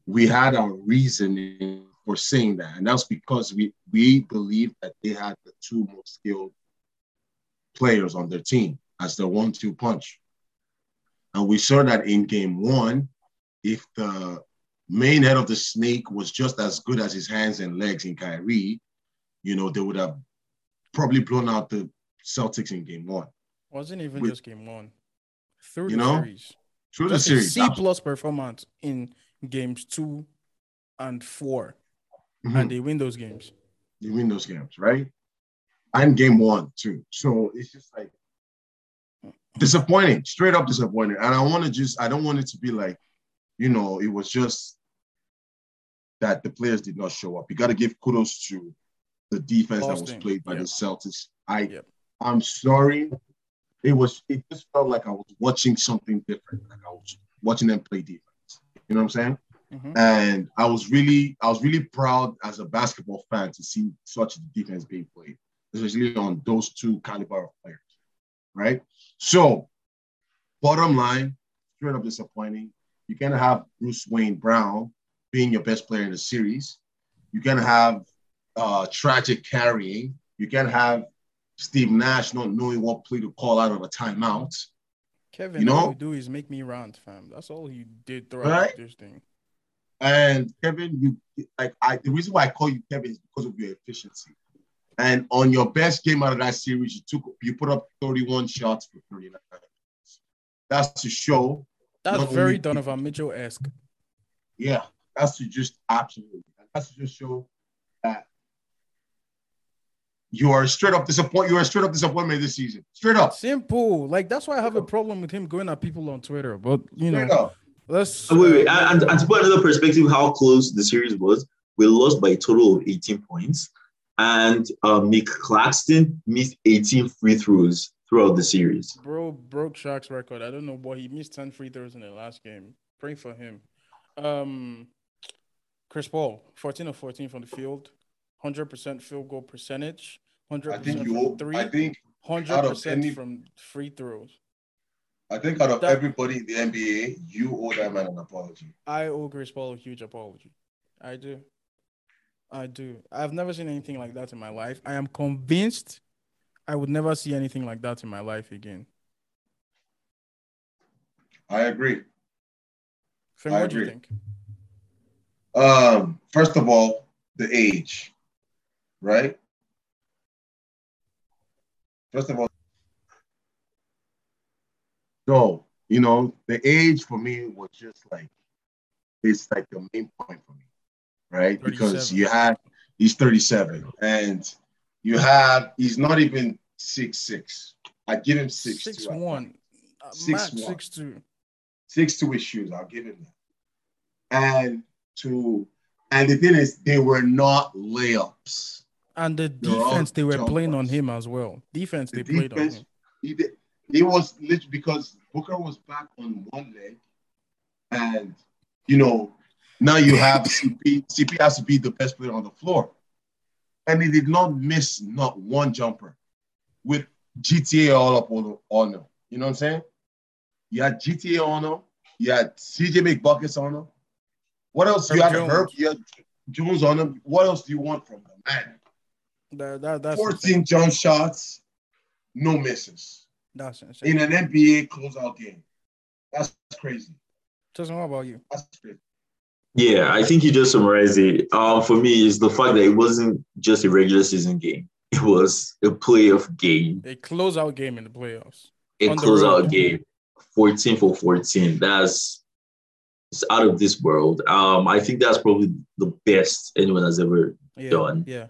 we had our reasoning for saying that, and that's because we we believe that they had the two most skilled players on their team as the one-two punch. And we saw that in game one, if the main head of the snake was just as good as his hands and legs in Kyrie, you know, they would have probably blown out the Celtics in game one. Wasn't even With, just game one. Through you the know, series. through Just the series. C plus performance in games two and four. Mm-hmm. And they win those games. You win those games, right? And game one, too. So it's just like disappointing, straight up disappointing. And I want to just, I don't want it to be like, you know, it was just that the players did not show up. You got to give kudos to the defense Boston. That was played by yep. the Celtics. I, yep. I'm sorry. It was, it just felt like I was watching something different. Like I was watching them play defense. You know what I'm saying? Mm-hmm. And I was really, I was really proud as a basketball fan to see such defense being played, especially on those two caliber of players, right? So, bottom line, straight up disappointing. You're gonna have Bruce Wayne Brown being your best player in the series. You're gonna have uh, tragic carrying. You can have Steve Nash not knowing what play to call out of a timeout. Kevin, you know, all you do is make me rant, fam. That's all he did throughout right? this thing. And Kevin, you like I. The reason why I call you Kevin is because of your efficiency. And on your best game out of that series, you took you put up thirty-one shots for thirty-nine. That's to show. That's very Donovan Mitchell-esque. Yeah, that's to just absolutely. That's to just show that you are straight up disappoint. You are straight up disappointment this season. Straight up. Simple. Like that's why I have a problem with him going at people on Twitter. But you straight know, up. let's. Wait, wait. Uh, and, and to put another perspective, how close the series was, we lost by a total of eighteen points. And uh, Nick Claxton missed eighteen free throws throughout the series. Bro broke Shaq's record. I don't know, but he missed ten free throws in the last game. Pray for him. Um, Chris Paul, fourteen of fourteen from the field, one hundred percent field goal percentage, one hundred percent from you, three, I think one hundred percent any, from free throws. I think out of that, everybody in the N B A, you owe that man an apology. I owe Chris Paul a huge apology. I do. I do. I've never seen anything like that in my life. I am convinced I would never see anything like that in my life again. I agree. Finn, what do you think? Um, first of all, the age, right? First of all, so, you know, the age for me was just like, it's like the main point for me. Right, because you had he's thirty-seven, and you have he's not even six six. I give him six six two, one, uh, six Matt, one, six two, six two with shoes. I'll give him that. And to and the thing is, they were not layups. And the defense they were playing on him as well. Defense the they defense, played on him. He did, it was literally because Booker was back on one leg, and you know. Now you have C P. C P has to be the best player on the floor. And he did not miss not one jumper with G T A all up on, on him. You know what I'm saying? You had G T A on him. You had C J McBuckets on him. What else? Herb you had Jones. Herb. You had Jones on him. What else do you want from them, man? That, that, that's fourteen jump shots, no misses. That's insane. In an N B A closeout game. That's crazy. Justin, what about you? That's crazy. Yeah, I think you just summarized it. Um, for me, is the fact that it wasn't just a regular season game. It was a playoff game. A closeout game in the playoffs. A closeout game. fourteen for fourteen. That's it's out of this world. Um, I think that's probably the best anyone has ever yeah, done. Yeah.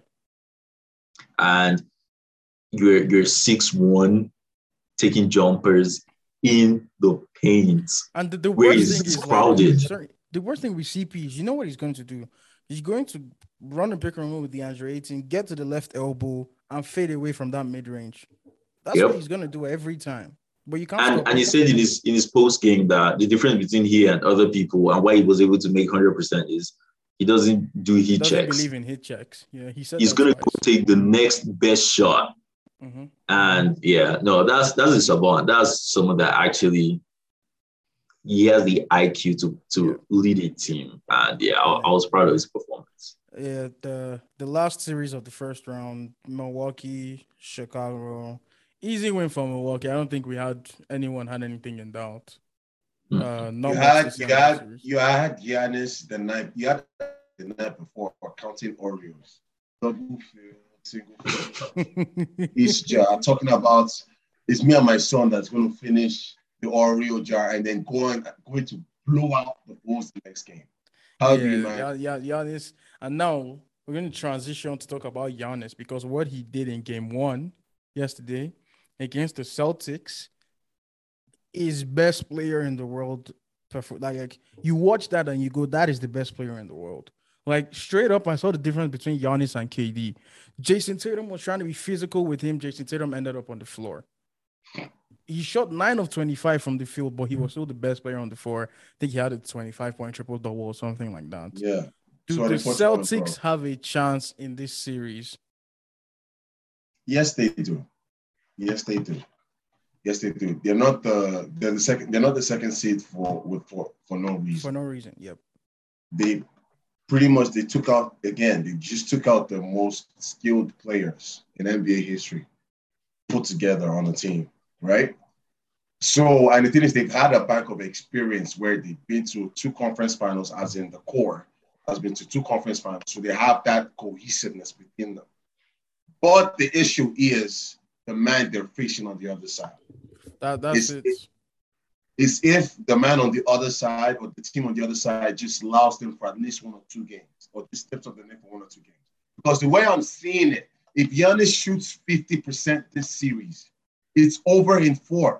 And you're you're six one taking jumpers in the paint. And the, the where worst is thing is crowded. Like, sorry, the worst thing with C P is you know what he's going to do? He's going to run a pick and roll with DeAndre Ayton, get to the left elbow, and fade away from that mid-range. That's yep. what he's going to do every time. But you can't. And, and he said in his in his post game that the difference between he and other people and why he was able to make one hundred percent is he doesn't do heat he doesn't checks. Believe in hit checks. Yeah, he said he's going to go take the next best shot. Mm-hmm. And yeah, no, that's that's a savant. That's someone that actually he has the I Q to to Yeah. lead a team, and yeah, I, I was proud of his performance. Yeah, the the last series of the first round, Milwaukee, Chicago, easy win for Milwaukee. I don't think we had anyone had anything in doubt. Hmm. Uh, not You much had to say you on that had series. you had Giannis the night you had the night before counting Oreos. Double field, single field. Each jar talking about it's me and my son that's going to finish the Oreo jar and then going going to blow out the Bulls the next game. How do you Yeah, man? yeah, yeah, Giannis. And now we're going to transition to talk about Giannis because what he did in game one yesterday against the Celtics is best player in the world. Perfor- Like, like you watch that and you go, that is the best player in the world. Like straight up, I saw the difference between Giannis and K D. Jason Tatum was trying to be physical with him. Jason Tatum ended up on the floor. He shot nine of twenty-five from the field, but he was still the best player on the floor. I think he had a twenty-five point triple double or something like that. Yeah. Do the twenty-four, twenty-four. Celtics have a chance in this series? Yes, they do. Yes, they do. Yes, they do. They're not the they're the second they're not the second seed for with for, for no For reason. no reason. Yep. They pretty much they took out again, they just took out the most skilled players in N B A history put together on a team, right? So, and the thing is, they've had a bank of experience where they've been to two conference finals, as in the core has been to two conference finals. So they have that cohesiveness within them. But the issue is the man they're facing on the other side. That that's It's- it. Is if the man on the other side or the team on the other side just allows them for at least one or two games, or just steps up the net for one or two games. Because the way I'm seeing it, if Giannis shoots fifty percent this series, it's over in four.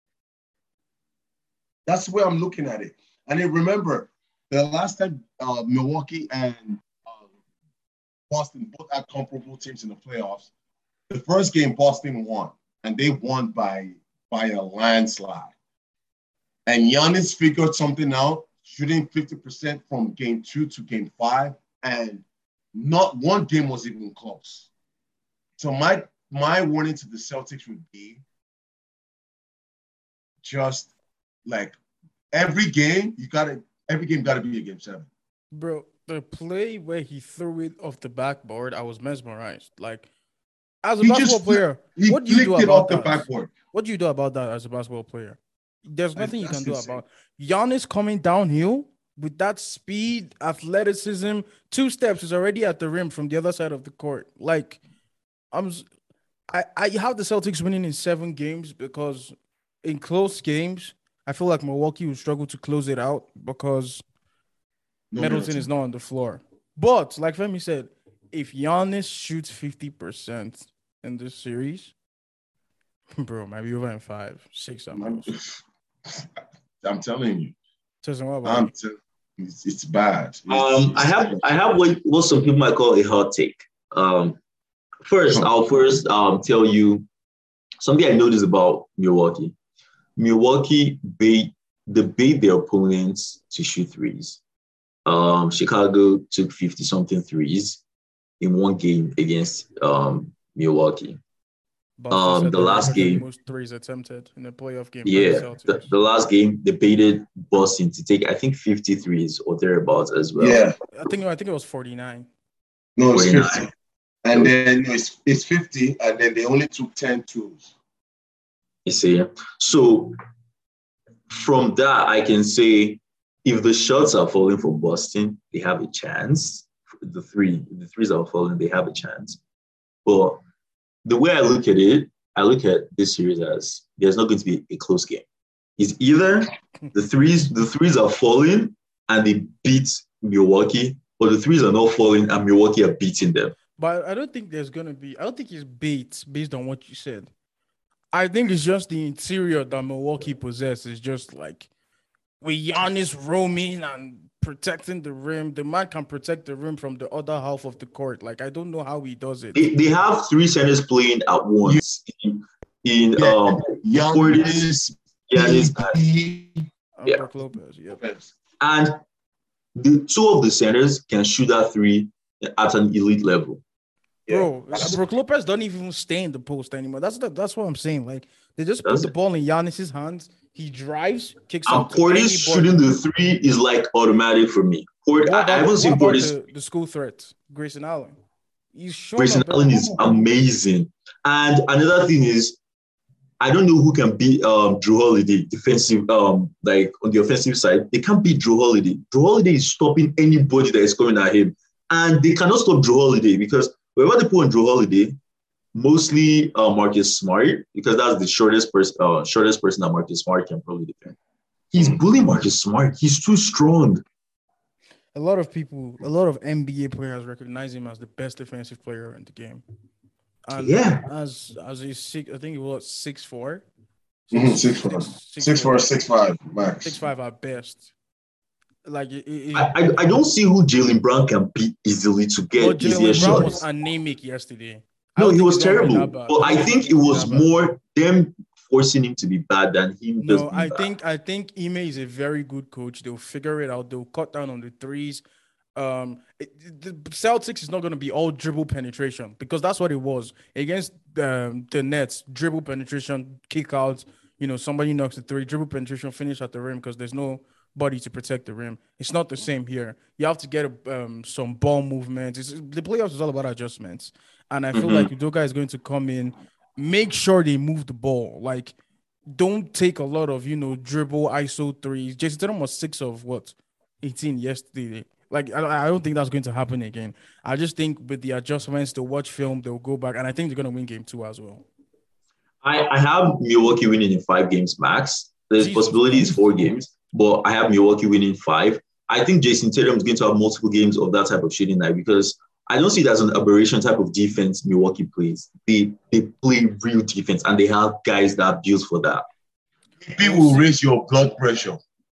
That's the way I'm looking at it. And then remember, the last time uh, Milwaukee and um, Boston both had comparable teams in the playoffs, the first game Boston won, and they won by by a landslide. And Giannis figured something out, shooting fifty percent from game two to game five, and not one game was even close. So my my warning to the Celtics would be just like every game, you gotta every game gotta be a game seven. Bro, the play where he threw it off the backboard, I was mesmerized. Like, as a He basketball just player, He what do you do flicked it about off the that? backboard. What do you do about that as a basketball player? There's I- nothing you that's can do insane. about Giannis coming downhill with that speed, athleticism. Two steps is already at the rim from the other side of the court. Like, I'm, s- I, I have the Celtics winning in seven games because in close games, I feel like Milwaukee will struggle to close it out because No Middleton is not on the floor. But like Femi said, if Giannis shoots fifty percent in this series, bro, might be over in five, six at I'm, most. I'm telling you, Tristan, what about I'm you? t- it's, it's bad. It's, Um, I it's- have I have what, what some people might call a hot take. Um, first, I'll first um tell you something I noticed about Milwaukee. Milwaukee bait they bait their opponents to shoot threes. Um, Chicago took fifty something threes in one game against um Milwaukee. Boston Um, set the the last record for game- most threes attempted in a playoff game. by Yeah, the the, Celtics. the last game they baited Boston to take I think fifty threes or thereabouts as well. yeah, I think I think it was forty-nine. no, it's forty-nine. fifty. And then no, it's, it's fifty, and then they only took ten twos. You see, so from that I can say if the shots are falling for Boston, they have a chance. The three, the threes are falling, they have a chance. But the way I look at it, I look at this series as there's not going to be a close game. It's either the threes, the threes are falling and they beat Milwaukee, or the threes are not falling and Milwaukee are beating them. But I don't think there's gonna be. I don't think it's bait based on what you said. I think it's just the interior that Milwaukee possesses. Just like with Giannis roaming and protecting the rim, the man can protect the rim from the other half of the court. Like I don't know how he does it. They, they have three centers playing at once in, in Yeah. um Giannis, Giannis and P D, And yeah. Brook Lopez, yep. Lopez. And the two of the centers can shoot that three at an elite level. Bro, Yeah. Brook Lopez don't even stay in the post anymore. That's the, that's what I'm saying. Like they just put Does the it? ball in Giannis's hands. He drives, kicks And out to Portis anybody. shooting the three is like automatic for me. Port, What I, I about, haven't what seen about Portis. the, the school threat, Grayson Allen? He's shown Grayson up. Allen is amazing. And another thing is, I don't know who can beat um, Drew Holiday defensive, um, like on the offensive side. They can't beat Drew Holiday. Drew Holiday is stopping anybody that is coming at him. And they cannot stop Drew Holiday because wherever they put on Drew Holiday, mostly uh, Marcus Smart, because that's the shortest person, uh, shortest person that Marcus Smart can probably defend. He's bullying Marcus Smart. He's too strong. A lot of people, a lot of N B A players recognize him as the best defensive player in the game. And yeah. as as a six, I think it was six four. Mm-hmm. Six, four. Six, six, six four, six five max. Six five at best. Like it, it, I, I I don't see who Jaylen Brown can beat easily to get easier Jaylen Brown shots. was anemic yesterday. No, he was terrible. But I think it was more them forcing him to be bad than him. No, just being I bad. think I think Ime is a very good coach. They'll figure it out. They'll cut down on the threes. Um, it, the Celtics is not going to be all dribble penetration because that's what it was against um, the Nets. Dribble penetration, kick out. You know, somebody knocks the three, dribble penetration, finish at the rim because there's nobody to protect the rim. It's not the same here. You have to get um, some ball movement. It's, the playoffs is all about adjustments, and I feel Mm-hmm. like Udoka is going to come in, make sure they move the ball. Like, don't take a lot of you know dribble I S O threes. Jason Tatum was six of what eighteen yesterday. Like, I, I don't think that's going to happen again. I just think with the adjustments, they'll watch film, they'll go back, and I think they're going to win game two as well. I, I have Milwaukee winning in five games max. There's Jesus possibilities Christ. four games, but I have Milwaukee winning five. I think Jason Tatum is going to have multiple games of that type of shooting night because I don't see it as an aberration type of defense Milwaukee plays. They they play real defense, and they have guys that are built for that. People will raise your blood pressure.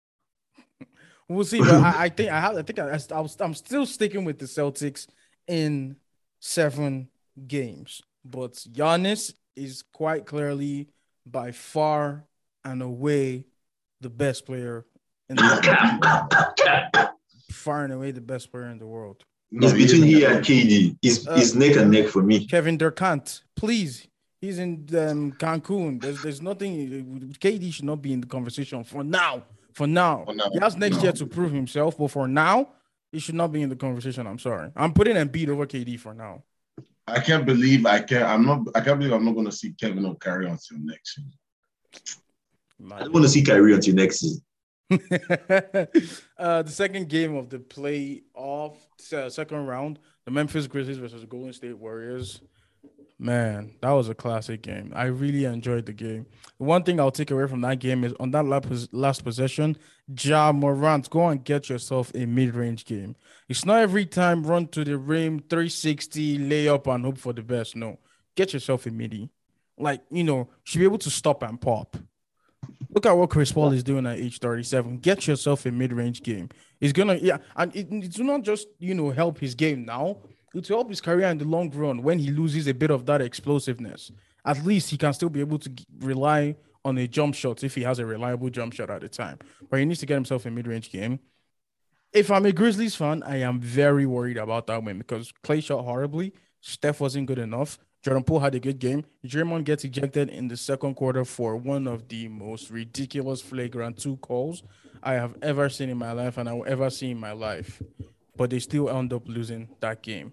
We'll see, but I, I think I have. I think I, I was, I'm still sticking with the Celtics in seven games. But Giannis is quite clearly by far and away the best player in the world. Far and away the best player in the world. No, it's between he and K D. It's, uh, it's neck and neck for me. Kevin Durant, please. He's in um, Cancun. There's there's nothing. K D should not be in the conversation for now. For now, For now, he has next no. year to prove himself, but for now, he should not be in the conversation. I'm sorry. I'm putting Embiid over K D for now. I can't believe I can't. I'm not. I can't believe I'm not going to see Kevin or Kyrie until next season. I don't want to see Kyrie until next season. uh, the second game of the playoff uh, second round, the Memphis Grizzlies versus the Golden State Warriors. Man, that was a classic game. I really enjoyed the game. One thing I'll take away from that game is on that last possession, Ja Morant, go and get yourself a mid-range game. It's not every time run to the rim, three sixty, lay up and hope for the best. No, get yourself a midi. Like, you know, should be able to stop and pop. Look at what Chris Paul is doing at age thirty-seven. Get yourself a mid-range game. It's gonna, yeah, and it, it's not just, you know, help his game now. It will help his career in the long run when he loses a bit of that explosiveness. At least he can still be able to rely on a jump shot if he has a reliable jump shot at the time. But he needs to get himself a mid-range game. If I'm a Grizzlies fan, I am very worried about that win because Klay shot horribly. Steph wasn't good enough. Jordan Poole had a good game. Draymond gets ejected in the second quarter for one of the most ridiculous flagrant two calls I have ever seen in my life and I will ever see in my life. But they still end up losing that game.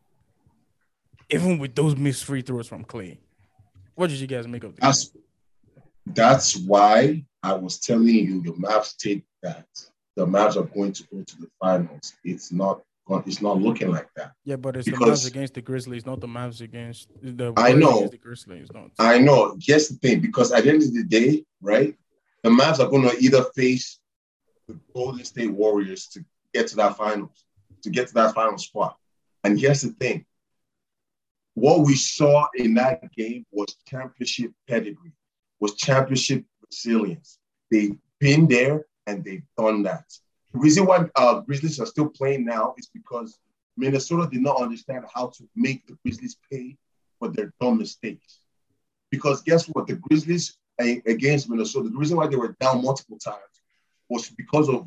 Even with those missed free throws from Klay. What did you guys make of the That's, game? that's why I was telling you the Mavs take that. The Mavs are going to go to the finals. It's not it's not looking like that. Yeah, but it's because the Mavs against the Grizzlies, not the Mavs against the I know. against the Grizzlies. Not. I know. Here's the thing, because at the end of the day, right, the Mavs are going to either face the Golden State Warriors to get to that finals, to get to that final spot. And here's the thing. What we saw in that game was championship pedigree, was championship resilience. They've been there and they've done that. The reason why uh, Grizzlies are still playing now is because Minnesota did not understand how to make the Grizzlies pay for their dumb mistakes. Because guess what? The Grizzlies against Minnesota, the reason why they were down multiple times was because of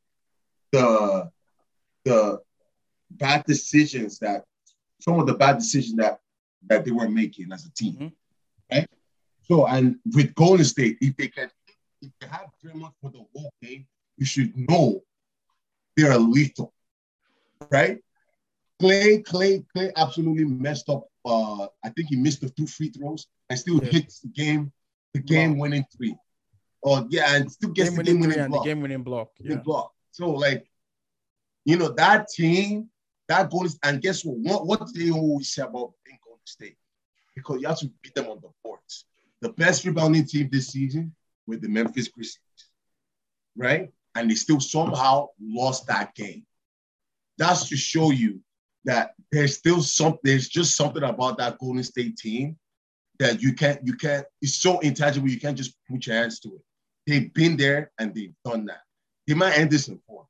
the, the bad decisions that some of the bad decisions that, that they were making as a team, mm-hmm. right? So, and with Golden State, if they can if you have Draymond for the whole game, you should know they're lethal, right? Clay, Clay, Clay absolutely messed up. Uh, I think he missed the two free throws and still Yeah. hits the game, the game winning three. Oh yeah, and still gets Game the winning game three winning and the block. game winning block. The Yeah. block. So like, you know, that team, that goes, and guess what? What, what do they always say about being Golden State? Because you have to beat them on the boards. The best rebounding team this season were the Memphis Grizzlies, right? And they still somehow lost that game. That's to show you that there's still some, there's just something about that Golden State team that you can't, you can't, it's so intangible, you can't just put your hands to it. They've been there and they've done that. They might end this in four.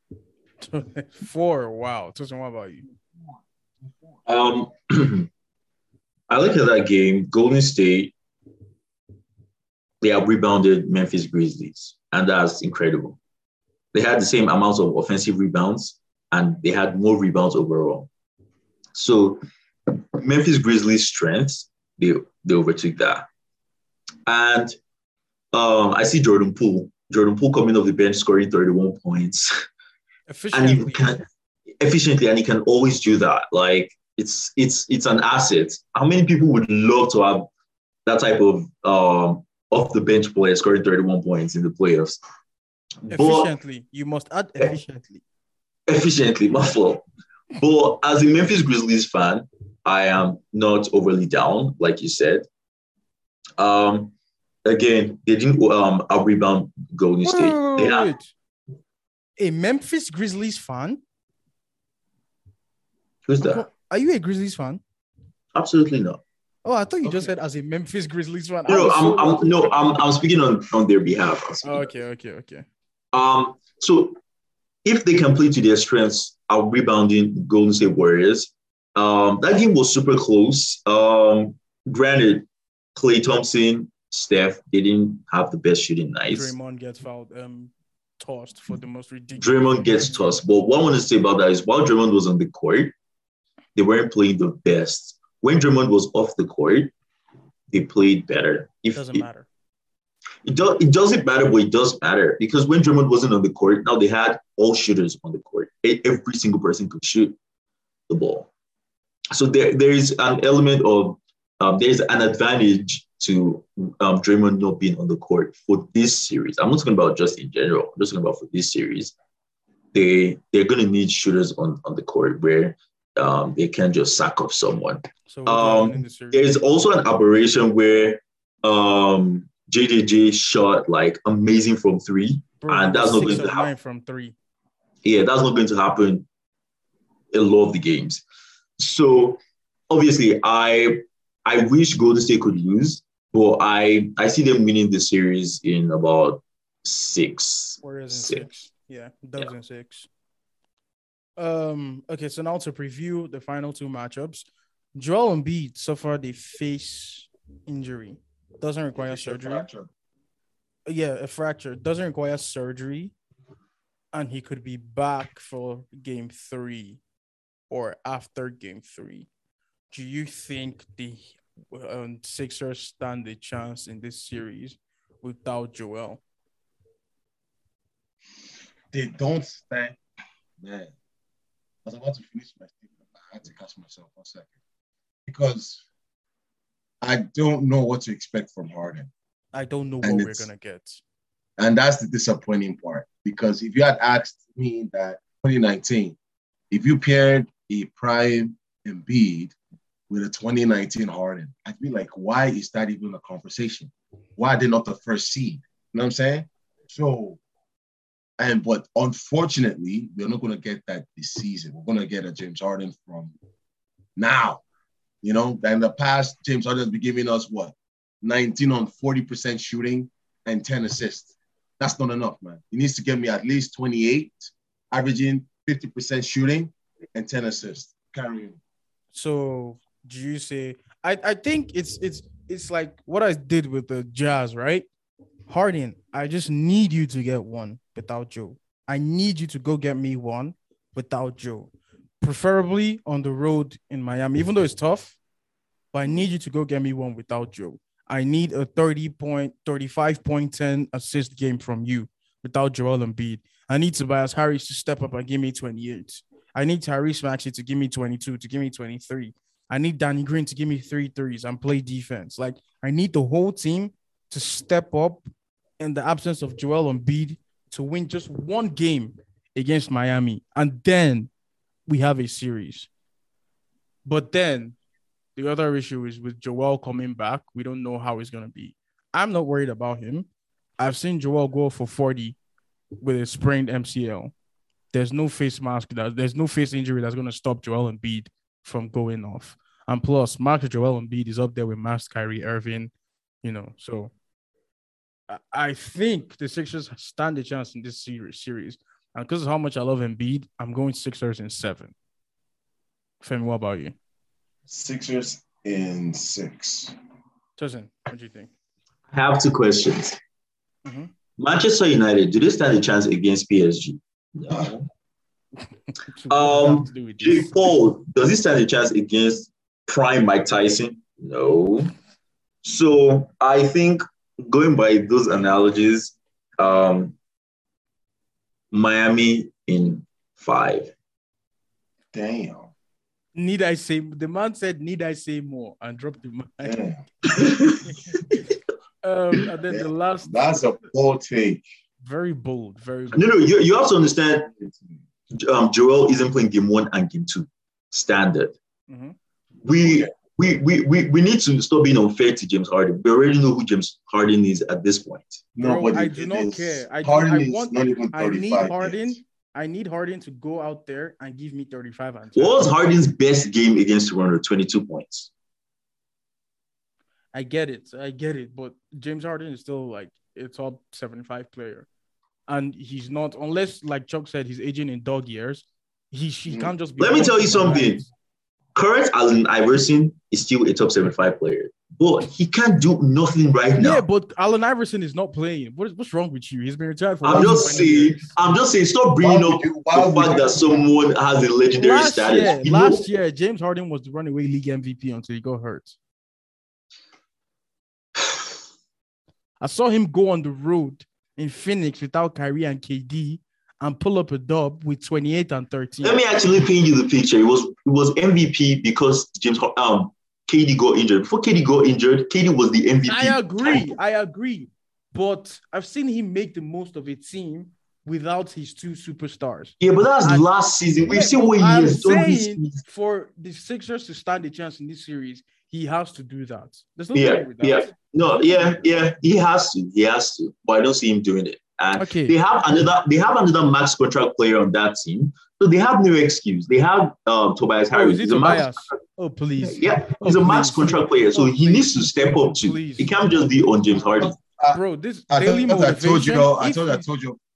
Four. Wow. Tosin, what about you? Um, I look at that game. Golden State, they have rebounded Memphis Grizzlies, and that's incredible. They had the same amount of offensive rebounds, and they had more rebounds overall. So Memphis Grizzlies' strengths, they, they overtook that. And um, I see Jordan Poole. Jordan Poole coming off the bench, scoring thirty-one points. And he can efficiently, and he can always do that. Like it's it's it's an asset. How many people would love to have that type of um, off the bench player scoring thirty-one points in the playoffs? Efficiently, but, you must add efficiently. Efficiently, my fault. But as a Memphis Grizzlies fan, I am not overly down, like you said. Um, again, they didn't um out rebound Golden State. Wait, they have, wait. A Memphis Grizzlies fan? Who's that? Are you a Grizzlies fan? Absolutely not. Oh, I thought you okay. just said as a Memphis Grizzlies fan. No, I'm, so I'm no, I'm I'm speaking on, on their behalf. Oh, okay, okay, okay. Um, so if they can play to their strengths, out rebounding Golden State Warriors, um, that game was super close. Um, granted, Klay Thompson, Steph, they didn't have the best shooting nights. Draymond gets fouled. Um. Tossed for the most ridiculous. Draymond gets tossed. But what I want to say about that is while Draymond was on the court, they weren't playing the best. When Draymond was off the court, they played better. If it doesn't it, matter. It, do, it doesn't matter, but it does matter. Because when Draymond wasn't on the court, now they had all shooters on the court. Every single person could shoot the ball. So there, there is an element of, um, there's an advantage to um, Draymond not being on the court for this series. I'm not talking about just in general. I'm just talking about for this series. They, they're going to need shooters on, on the court where um, they can't just sack off someone. So um, the there's also an aberration where um, J J J shot like amazing from three. Bro, and that's not going to happen. From three. Yeah, that's not going to happen a lot of the games. So obviously, I I wish Golden State could lose. But I, I see them winning the series in about six. Warriors in six. six. Yeah, Dubs yeah. in six. Um. Okay, so now to preview the final two matchups. Joel Embiid suffered a face injury. Doesn't require surgery. Fracture. Yeah, a fracture. Doesn't require surgery. And he could be back for game three or after game three. Do you think the Um, Sixers stand a chance in this series without Joel? They don't stand. Man, I was about to finish my statement, but I had to catch myself one second because I don't know what to expect from Harden. I don't know what we're gonna get, and that's the disappointing part. Because if you had asked me that twenty nineteen, if you paired a prime Embiid with a twenty nineteen Harden, I'd be like, why is that even a conversation? Why are they not the first seed? You know what I'm saying? So, and but unfortunately, we're not going to get that this season. We're going to get a James Harden from now. You know, in the past, James Harden has been giving us what? nineteen on forty percent shooting and ten assists. That's not enough, man. He needs to get me at least twenty-eight, averaging fifty percent shooting and ten assists. Carry on. So, do you say I, I think it's it's it's like what I did with the Jazz, right? Harden, I just need you to get one without Joe. I need you to go get me one without Joe. Preferably on the road in Miami, even though it's tough, but I need you to go get me one without Joe. I need a thirty point, thirty-five point ten assist game from you without Joel Embiid. I need Tobias Harris to step up and give me twenty-eight. I need Tyrese Maxey to give me twenty-two, to give me twenty-three. I need Danny Green to give me three threes and play defense. Like, I need the whole team to step up in the absence of Joel Embiid to win just one game against Miami. And then we have a series. But then the other issue is with Joel coming back. We don't know how it's going to be. I'm not worried about him. I've seen Joel go for forty with a sprained M C L. There's no face mask. That, there's no face injury that's going to stop Joel Embiid from going off. And plus, Max Joel Embiid is up there with Max Kyrie Irving, you know. So I, I think the Sixers stand a chance in this series. series. And because of how much I love Embiid, I'm going Sixers in seven. Femi, what about you? Sixers in six. Tosin, what do you think? I have two questions. Mm-hmm. Manchester United, do they stand a chance against P S G? No. um, J. Paul, does he stand a chance against prime Mike Tyson? No. So I think going by those analogies, um, Miami in five. Damn. Need I say, the man said, need I say more, and dropped the mic. um, and then Yeah. the last. That's a bold take. Very bold, very bold. No, no, you, you have to understand, um, Joel isn't playing game one and game two. Standard. Mm-hmm. We, we, we, we, we need to stop being unfair to James Harden. We already know who James Harden is at this point. No, Bro, but I it- do it not is- care. I, do, Harden I is want. not even I need thirty-five Harden. yet. I need Harden to go out there and give me thirty-five and What was Harden's best game against Toronto? twenty-two points. I get it. I get it. But James Harden is still like a top seventy-five player. And he's not, unless, like Chuck said, he's aging in dog years. He, he Mm. can't just be. Let me one tell you to something. night. Current Allen Iverson is still a top seventy-five player, but he can't do nothing right now. Yeah, but Allen Iverson is not playing. What is, what's wrong with you? He's been retired for I'm over just twenty saying, years. I'm just saying, stop bringing Why up would you- why the would fact you- that someone has a legendary Last status. year, You last know, year, James Harden was the runaway league M V P until he got hurt. I saw him go on the road in Phoenix without Kyrie and K D and pull up a dub with twenty-eight and thirteen. let me actually paint you the picture. It was it was M V P because James um K D got injured. Before K D got injured, K D was the M V P. I agree. I agree. But I've seen him make the most of a team without his two superstars. Yeah, but that's And- last season. We've Yeah, seen but what he I'm has done this saying season. for the Sixers to stand a chance in this series, he has to do that. There's nothing Yeah, wrong with that. yeah. No, yeah, yeah. He has to. He has to. But I don't see him doing it. And Okay. they have another. They have another max contract player on that team, so they have no excuse. They have um, Tobias Oh, Harris. is it He's a max- Tobias? Oh, please. Yeah, Oh, he's a max please. contract player, so Oh, he please. needs to step up too. Please. He can't just be on James Harden. Bro, this I daily thought I motivation. told you. I if told I you- told you.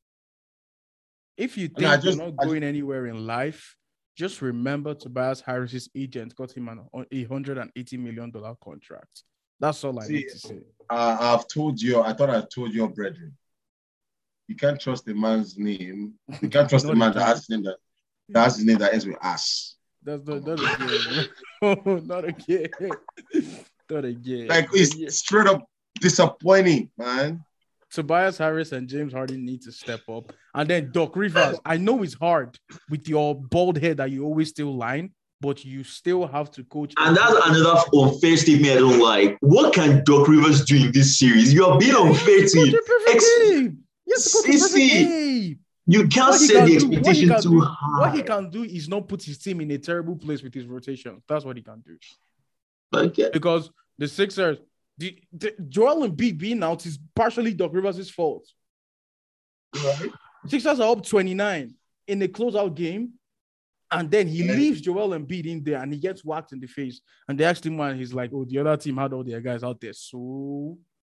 If you I think mean, I just- you're not I going anywhere in life, just remember Tobias Harris's agent got him an a hundred and eighty million dollar contract. That's all I See, need to say. Uh, I've told you. I thought I told your brethren. You can't trust the man's name. You can't trust the Not man that again. has his name that, that has his name that ends with ass. That's not, not again. Not again. Not again. Like Yeah. it's straight up disappointing, man. Tobias Harris and James Harden need to step up. And then Doc Rivers, I know it's hard with your bald head that you always still line, but you still have to coach. And that's another unfair statement I don't like. What can Doc Rivers do in this series? You are being unfair to Coach him. a perfect Ex- game. Yes, coach a perfect See, game. You can't What he set can the do- what he expectation can too do- high. What he can do is not put his team in a terrible place with his rotation. That's what he can do. Okay. Because the Sixers, the, the Joel Embiid being out is partially Doc Rivers' fault. Right? Sixers are up twenty-nine in a closeout game, and then he Yeah. leaves Joel Embiid in there and he gets whacked in the face. And they asked him why. He's like, oh, the other team had all their guys out there. So,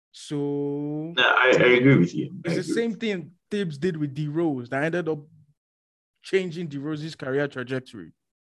so No, I, I agree with you. I it's the agree. same thing Tibbs did with D Rose that ended up changing D Rose's career trajectory.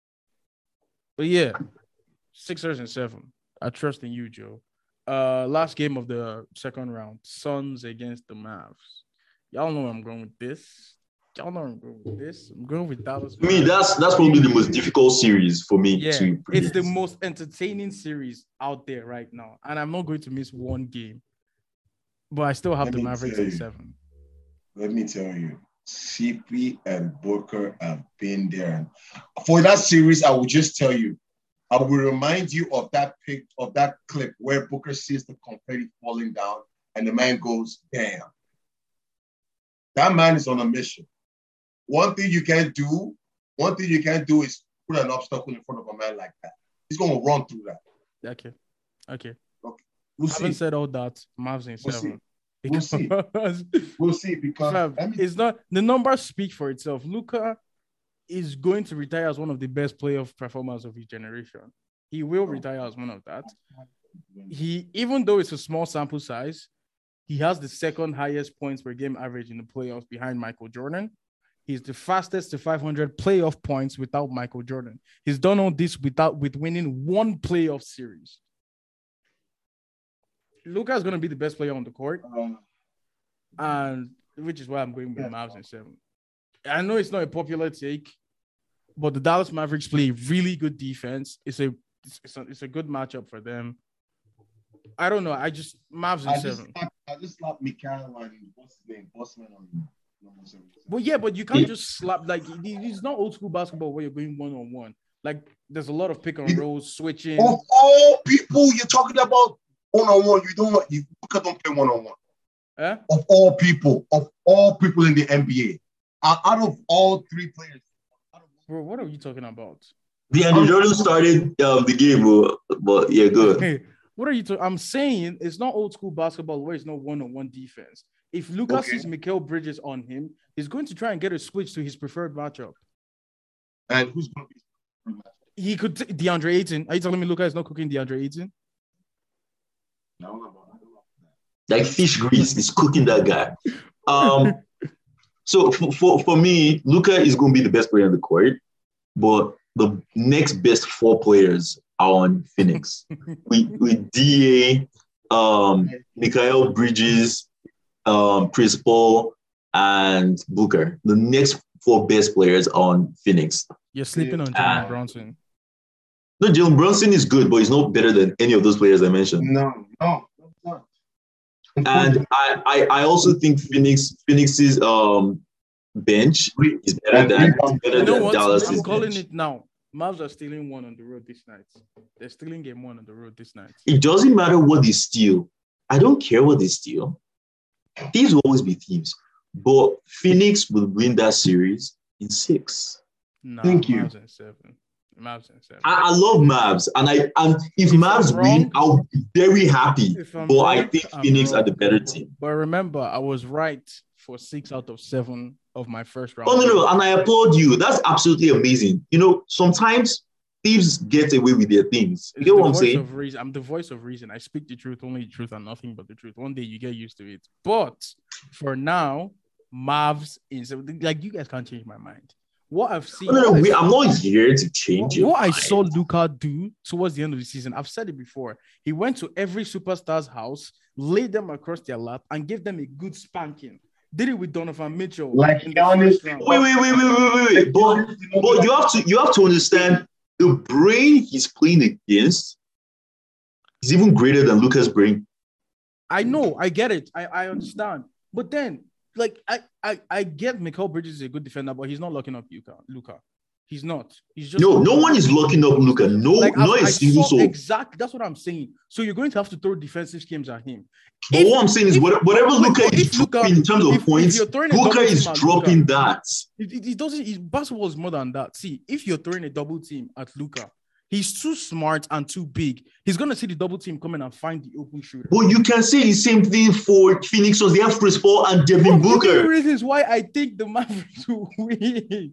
But yeah, Sixers and seven. I trust in you, Joe. Uh, last game of the second round, Suns against the Mavs. Y'all know where I'm going with this. Y'all know I'm going with this. I'm going with Dallas. To me, that's that's probably the most difficult series for me Yeah, to predict. it's the most entertaining series out there right now, and I'm not going to miss one game. But I still have Let the me Mavericks tell in you. seven. Let me tell you, C P and Booker have been there. For that series, I will just tell you, I will remind you of that pic of that clip where Booker sees the confetti falling down, and the man goes, "Damn." That man is on a mission. One thing you can't do, one thing you can't do is put an obstacle in front of a man like that. He's gonna run through that. Okay, okay. Okay, we'll Haven't see. said all that. Mavs in We'll see. seven. We'll see. Because, We'll see because fam, let me- it's not the numbers speak for itself. Luka is going to retire as one of the best playoff performers of his generation. He will retire as one of that. He, even though it's a small sample size, he has the second highest points per game average in the playoffs behind Michael Jordan. He's the fastest to five hundred playoff points without Michael Jordan. He's done all this without with winning one playoff series. Luka is going to be the best player on the court, Uh, and which is why I'm going with Yeah. Mavs in seven. I know it's not a popular take, but the Dallas Mavericks play really good defense. It's a it's a, it's a good matchup for them. I don't know. I just Mavs in I just seven. slapped, I just slapped Mikhail and what's his name, Bossman on number seven. But yeah, but you can't just slap like it- it's not old school basketball where you're going one on one. Like there's a lot of pick and roll switching. Of all people you're talking about one on one, you don't you Booker don't play one on one. Eh? Of all people, of all people in the N B A, out out of all three players, out of- Bro, what are you talking about? DeAndre Jordan started um, the game, but, but yeah, good. Hey, what are you talking? I'm saying it's not old school basketball where it's no one on one defense. If Lucas Okay. sees Mikal Bridges on him, he's going to try and get a switch to his preferred matchup. and who's going to be? He could t- DeAndre Ayton. Are you telling me Lucas is not cooking DeAndre Ayton? I don't know about- I don't know about that. Like fish grease is cooking that guy. Um, so for, for, for me, Luka is going to be the best player on the court, but the next best four players are on Phoenix. with, with D A, um, Mikal Bridges, um, Chris Paul, and Booker. The next four best players on Phoenix. You're sleeping on Ah. Jalen Brunson. No, Jalen Brunson is good, but he's not better than any of those players I mentioned. No, no, no, no. And I, I, I also think Phoenix Phoenix's um bench is better than better You know than what? Dallas's I'm calling bench. it now. Mavs are stealing one on the road this night. They're stealing game one on the road this night. It doesn't matter what they steal. I don't care what they steal. Thieves will always be thieves. But Phoenix will win that series in six. Nah, Thank you. Mavs in seven. Mavs in seven. I, I love Mavs, and I and if, If Mavs I'm win, wrong- I'll be very happy. If I'm But I wrong, think I'm Phoenix are the wrong. better team. But remember, I was right for six out of seven of my first round. Oh no, no, and I applaud you. That's absolutely amazing. You know, sometimes thieves get away with their things. You It's get the what I'm voice saying? of reason. I'm the voice of reason. I speak the truth, only the truth, and nothing but the truth. One day you get used to it. But for now, Mavs is like you guys can't change my mind. What I've seen, No, no, no. what I We, saw- I'm not here to what, change your what I mind. saw Luka do towards the end of the season, I've said it before. He went to every superstar's house, laid them across their lap, and gave them a good spanking. Did it with Donovan Mitchell Like in the Giannis- first round. Wait, wait, wait, wait, wait, wait, wait. But, but you have to you have to understand the brain he's playing against is even greater than Luca's brain. I know, I get it. I, I understand. But then, like, I, I, I get Mikal Bridges is a good defender, but he's not locking up Luka. Luka. He's not. He's just No, not no doing one it. is locking up Luca. No, Like, not I've- a I single saw soul. exactly. That's what I'm saying. So you're going to have to throw defensive schemes at him. But If- what I'm saying is, if- what- whatever wait, Luca but is if Luka- dropping in terms of if- if points, you're throwing a Luca double is team at dropping Luka- that. It, it, it doesn't. It, basketball is more than that. See, if you're throwing a double team at Luka, he's too smart and too big. He's gonna see the double team coming and find the open shooter. But you can say the same thing for Phoenix. So they have Chris Paul and Devin I'm giving you Booker. reasons why I think the Mavericks will win.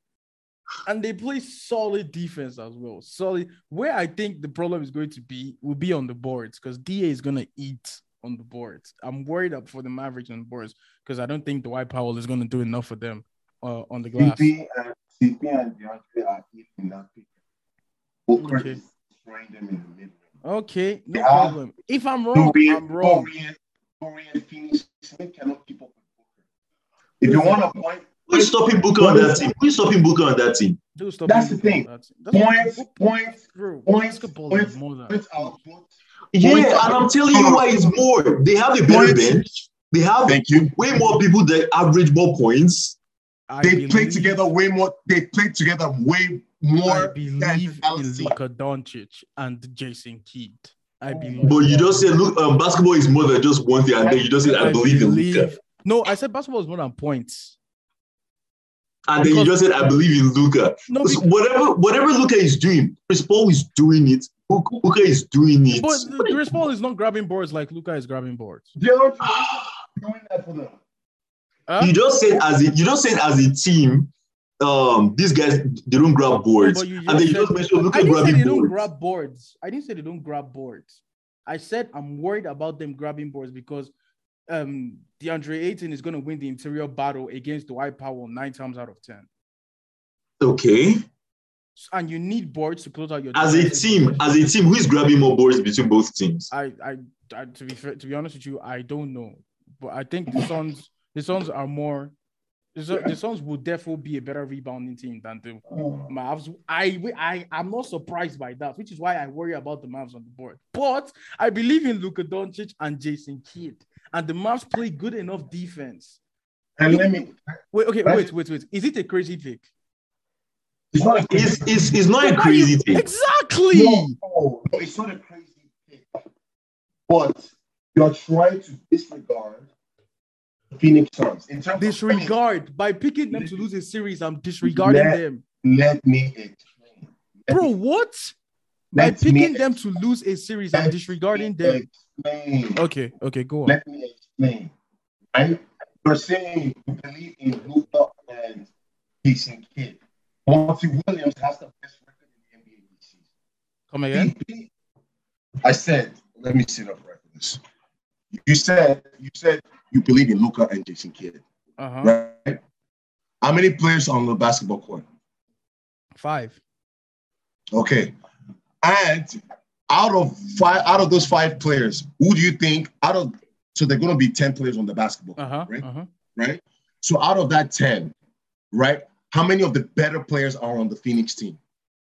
And they play solid defense as well. Solid. Where I think the problem is going to be will be on the boards because D A is going to eat on the boards. I'm worried up for the Mavericks on the boards because I don't think Dwight Powell is going to do enough for them uh, on the glass. C P and C P and DeAndre are eating that pick. Booker Okay. is throwing them in the middle. Okay, no Yeah. problem. If I'm wrong, Curry- I'm wrong. Curry and- Curry and Phoenix Smith cannot keep up with Booker. If you want a point, Who is stopping Booker on that team? Who is stopping Booker on that team? Dude, stop That's being the good thing. at that. That's Points, what- points, bro, points, basketball points, is more than points, output. Yeah, Points- and I'm telling you why it's more. They have a better Points. bench. They have Thank you. way more people that average more points. I They believe, play together way more. They play together way more. I than believe in Dallas team. Luka Doncic and Jason Kidd. I believe. But you just said, look, um, basketball is more than just one thing, and then you just said, I, I believe, in Luka. No, I said basketball is more than points. And then you Because- just said, I believe in Luka. No, So because, whatever, whatever Luka is doing, Chris Paul is doing it. Luka is doing it. but Chris Paul is not grabbing boards like Luka is grabbing boards. They're not doing that for them. Huh? You just said as a you just said as a team, um, these guys they don't grab boards, but you and just then you said- just mentioned I Luka didn't say grabbing they don't boards. grab boards. I didn't say they don't grab boards. I said I'm worried about them grabbing boards because um DeAndre Ayton is going to win the interior battle against Dwight Powell nine times out of ten. Okay, And you need boards to close out your as a defensive team, possession. as a team, who is grabbing more boards between both teams? I, I, I, to be fair, to be honest with you, I don't know, but I think the Suns, the Suns are more. The, Sun- the Suns will definitely be a better rebounding team than the Mavs. I, I, I'm not surprised by that, which is why I worry about the Mavs on the board. But I believe in Luka Doncic and Jason Kidd, and the Mavs play good enough defense. And let me. Wait, okay, wait, wait, wait. Is it a crazy pick? It's not a crazy. It's, it's, it's not a Why you- crazy thing. Exactly. No, no, no, it's not a crazy pick. But you're trying to disregard Phoenix Suns in terms Disregard by picking them to lose a series. I'm disregarding Let- them, of. Let me explain. Let bro. me- What? By let picking me them to lose a series, I'm let disregarding me them. Explain. Okay, okay, go on. Let me explain. Right? You're saying you believe in Luka and Jason Kidd. Monty Williams has the best record in the N B A this season. Come again? He- I said, let me sit up right for this. You said you said you believe in Luka and Jason Kidd, Uh huh. right? How many players on the basketball court? Five. Okay. And out of five, out of those five players, who do you think out of so they're gonna be ten players on the basketball Uh court, huh. right? Uh huh. Right? So out of that ten, right? How many of the better players are on the Phoenix team?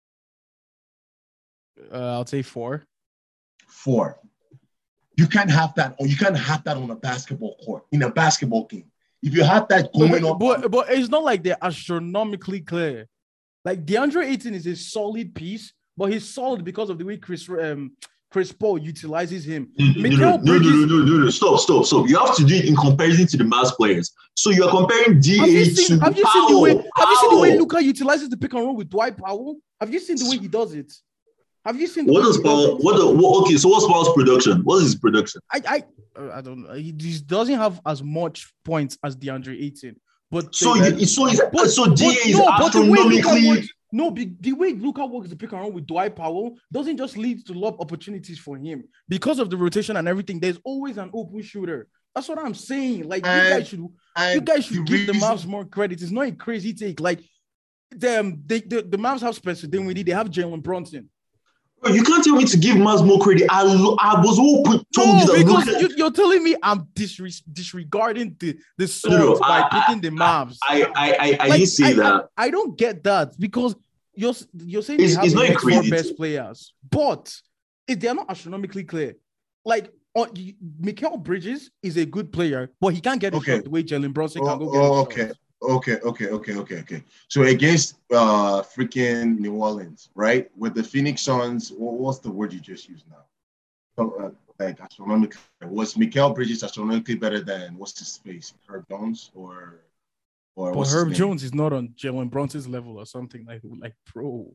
Uh, I'll say four. Four. You can't have that, or you can't have that on a basketball court in a basketball game. If you have that going But, on, but, but it's not like they're astronomically clear. Like DeAndre Ayton is a solid piece, but he's solid because of the way Chris um Chris Paul utilizes him. No, no, Mikal no, no, Bridges- no, no, no, no, stop, stop, stop. You have to do it in comparison to the Mavs players. So you are comparing D A Have you to seen, have you seen the Powell. way have you seen the way Powell. Luka utilizes the pick and roll with Dwight Powell? Have you seen the way he does it? Have you seen the What way does he does Powell? it? What, the, what? Okay, so what's Powell's production? What is his production? I I uh, I don't know. He just doesn't have as much points as DeAndre Ayton. But So the- you, so is but- so D A but is no, but the way Luka astronomically. works, no, the, the way Luka works the pick and roll with Dwight Powell doesn't just lead to lob opportunities for him because of the rotation and everything. There's always an open shooter. That's what I'm saying. Like you And- guys should, you and guys should the give the reason- Mavs more credit. It's not a crazy take. Like them, they the, the Mavs have Spencer Dinwiddie. They have Jalen Brunson. Bro, you can't tell me to give Mavs more credit. I, lo- I was open told No, you that because Luka- you, you're telling me I'm disre- disregarding the the Suns No, no, by I- picking the Mavs. I I I, I Like, didn't say I, that. I, I don't get that because you're you're saying It's- they have it's the not a next four crazy best thing. players, but if they are not astronomically clear, like on, you, Mikal Bridges is a good player, but he can't get a Okay. shot the way Jalen Brunson Oh, can go get oh, a okay. shot. Okay, okay, okay, okay, okay. So against uh freaking New Orleans, right? With the Phoenix Suns, what, what's the word you just used now? So, uh, like astronomically, was Mikal Bridges astronomically better than what's his face, Herb Jones, or or But what's his Herb name? Jones is not on Jalen Brunson's level or something like like pro.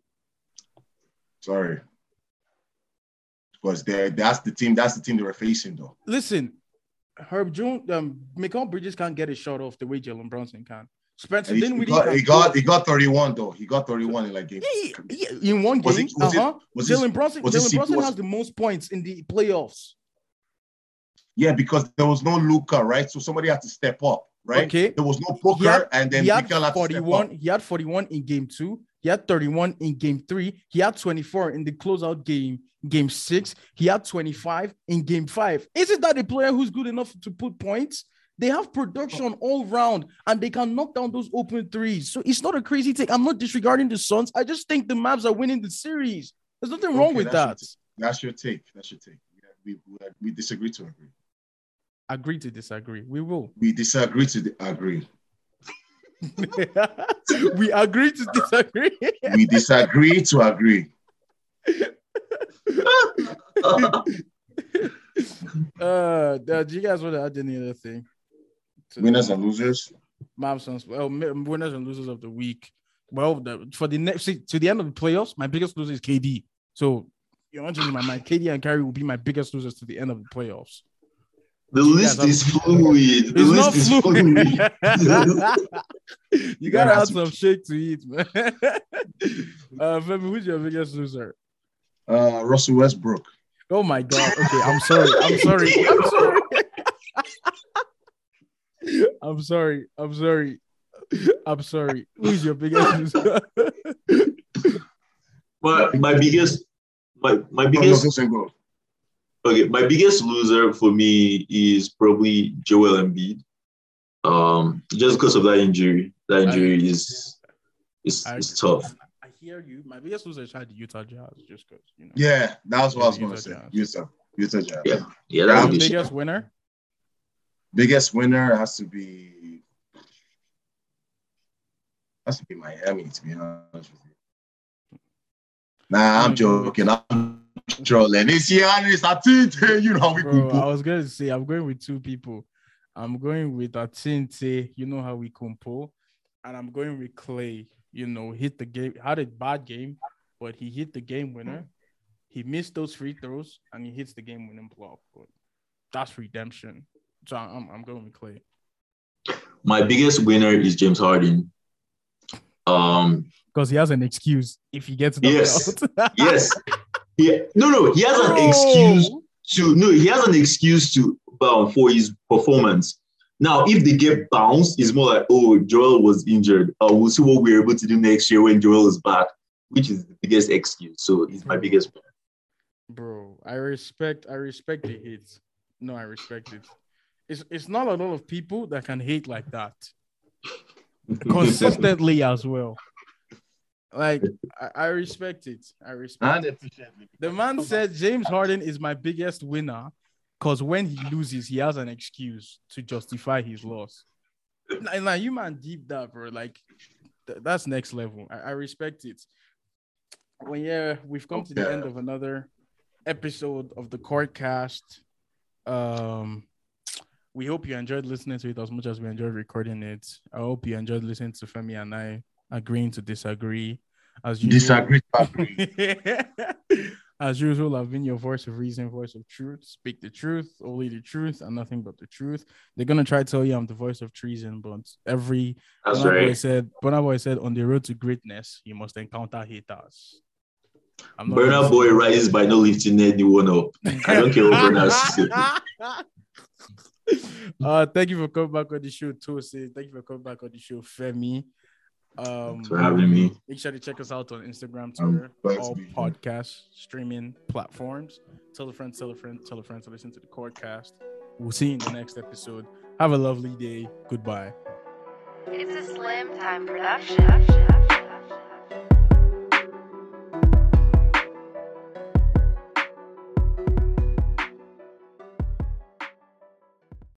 Sorry, because they that's the team. That's the team they were facing, though. Listen, Herb Jones, um, Mikal Bridges can't get a shot off the way Jalen Brunson can. Spencer And he, he Dinwiddie got can he got score. he got thirty-one though. He got thirty-one in like game. Yeah, yeah, yeah, in one Was game. it- was it- uh-huh. was it- Jalen Brunson, was it Jalen C- Brunson was- has the most points in the playoffs. Yeah, because there was no Luka, right? So somebody had to step up, right? Okay. There was no He Booker, had, and then he had Mikal had to step forty-one. up. He had forty-one in game two. He had thirty-one in game three. He had twenty-four in the closeout game, game six. He had twenty-five in game five. Isn't that a player who's good enough to put points? They have production all round, and they can knock down those open threes. So it's not a crazy take. I'm not disregarding the Suns. I just think the Mavs are winning the series. There's nothing wrong Okay, with that's that. your That's your take. That's your take. We, we, we disagree to agree. Agree to disagree. We will. We disagree to di- agree. We agree to disagree. We disagree to agree. uh, do you guys want to add any other thing? to the Winners and losers. Mavs Suns? Well, mi- winners and losers of the week. Well, the, for the next see, to the end of the playoffs, my biggest loser is K D. So you're not changing my mind. K D and Kyrie will be my biggest losers to the end of the playoffs. The You list guys is have- fluid. The It's list not is fluid. fluid. You gotta gotta add have some shake to eat, man. uh, Femi, who's your biggest loser? Uh, Russell Westbrook. Oh my god. Okay, I'm sorry. I'm sorry. I'm sorry. I'm sorry. I'm sorry. I'm sorry. Who's your biggest loser? my my biggest my my No, no, biggest go say go. okay, my biggest loser for me is probably Joel Embiid. Um, just because of that injury. That injury is is I, is tough. I hear you. My biggest loser is the Utah Jazz, just because you know. Yeah, that's what I was Utah going to say. Jazz. Utah, Utah Jazz. Yeah, yeah, Your that's a good shit. biggest winner? Biggest winner has to be has to be Miami. To be honest with you. Nah, I'm joking. I'm trolling. It's Giannis. I think you know how we Bro, I go. was gonna say I'm going with two people. I'm going with Atinte, you know how we compo, and I'm going with Clay. You know, hit the game, had a bad game, but he hit the game winner. He missed those free throws, and he hits the game winning block. But that's redemption. So I'm I'm going with Clay. My biggest winner is James Harden. Um, Because he has an excuse if he gets knocked Yes. out. yes, yeah, no, no, he has an Bro. excuse to no, he has an excuse to um, for his performance. Now, if they get bounced, it's more like, oh, Joel was injured. Uh, we'll see what we're able to do next year when Joel is back, which is the biggest excuse. So he's my Bro. biggest winner. Bro, I respect I respect the hate. No, I respect it. It's it's not a lot of people that can hate like that. Consistently as well. Like I, I respect it. I respect it. The man said James Harden is my biggest winner because when he loses, he has an excuse to justify his loss. Like, like you man deep that, bro. Like th- that's next level. I, I respect it. Well, yeah, we've come to the end of another episode of the Courtcast. Um, we hope you enjoyed listening to it as much as we enjoyed recording it. I hope you enjoyed listening to Femi and I agreeing to disagree. As usual, Disagree to agree. As usual, I've been your voice of reason, voice of truth. Speak the truth, only the truth, and nothing but the truth. They're gonna try to tell you I'm the voice of treason, but every That's Burna Boy right. said, Burna Boy said, on the road to greatness, you must encounter haters. I'm not Burna gonna Boy say- rises by not lifting anyone up. I don't care what Burna says. Uh, thank you for coming back on the show, Tosi. Thank you for coming back on the show, Femi. Um, Thanks for having me. Make sure to check us out on Instagram, Um, Twitter, glad to all be here. podcast streaming platforms. Tell a friend, tell a friend, tell a friend to listen to the Courtcast. We'll see you in the next episode. Have a lovely day. Goodbye. It's a Slim Time production.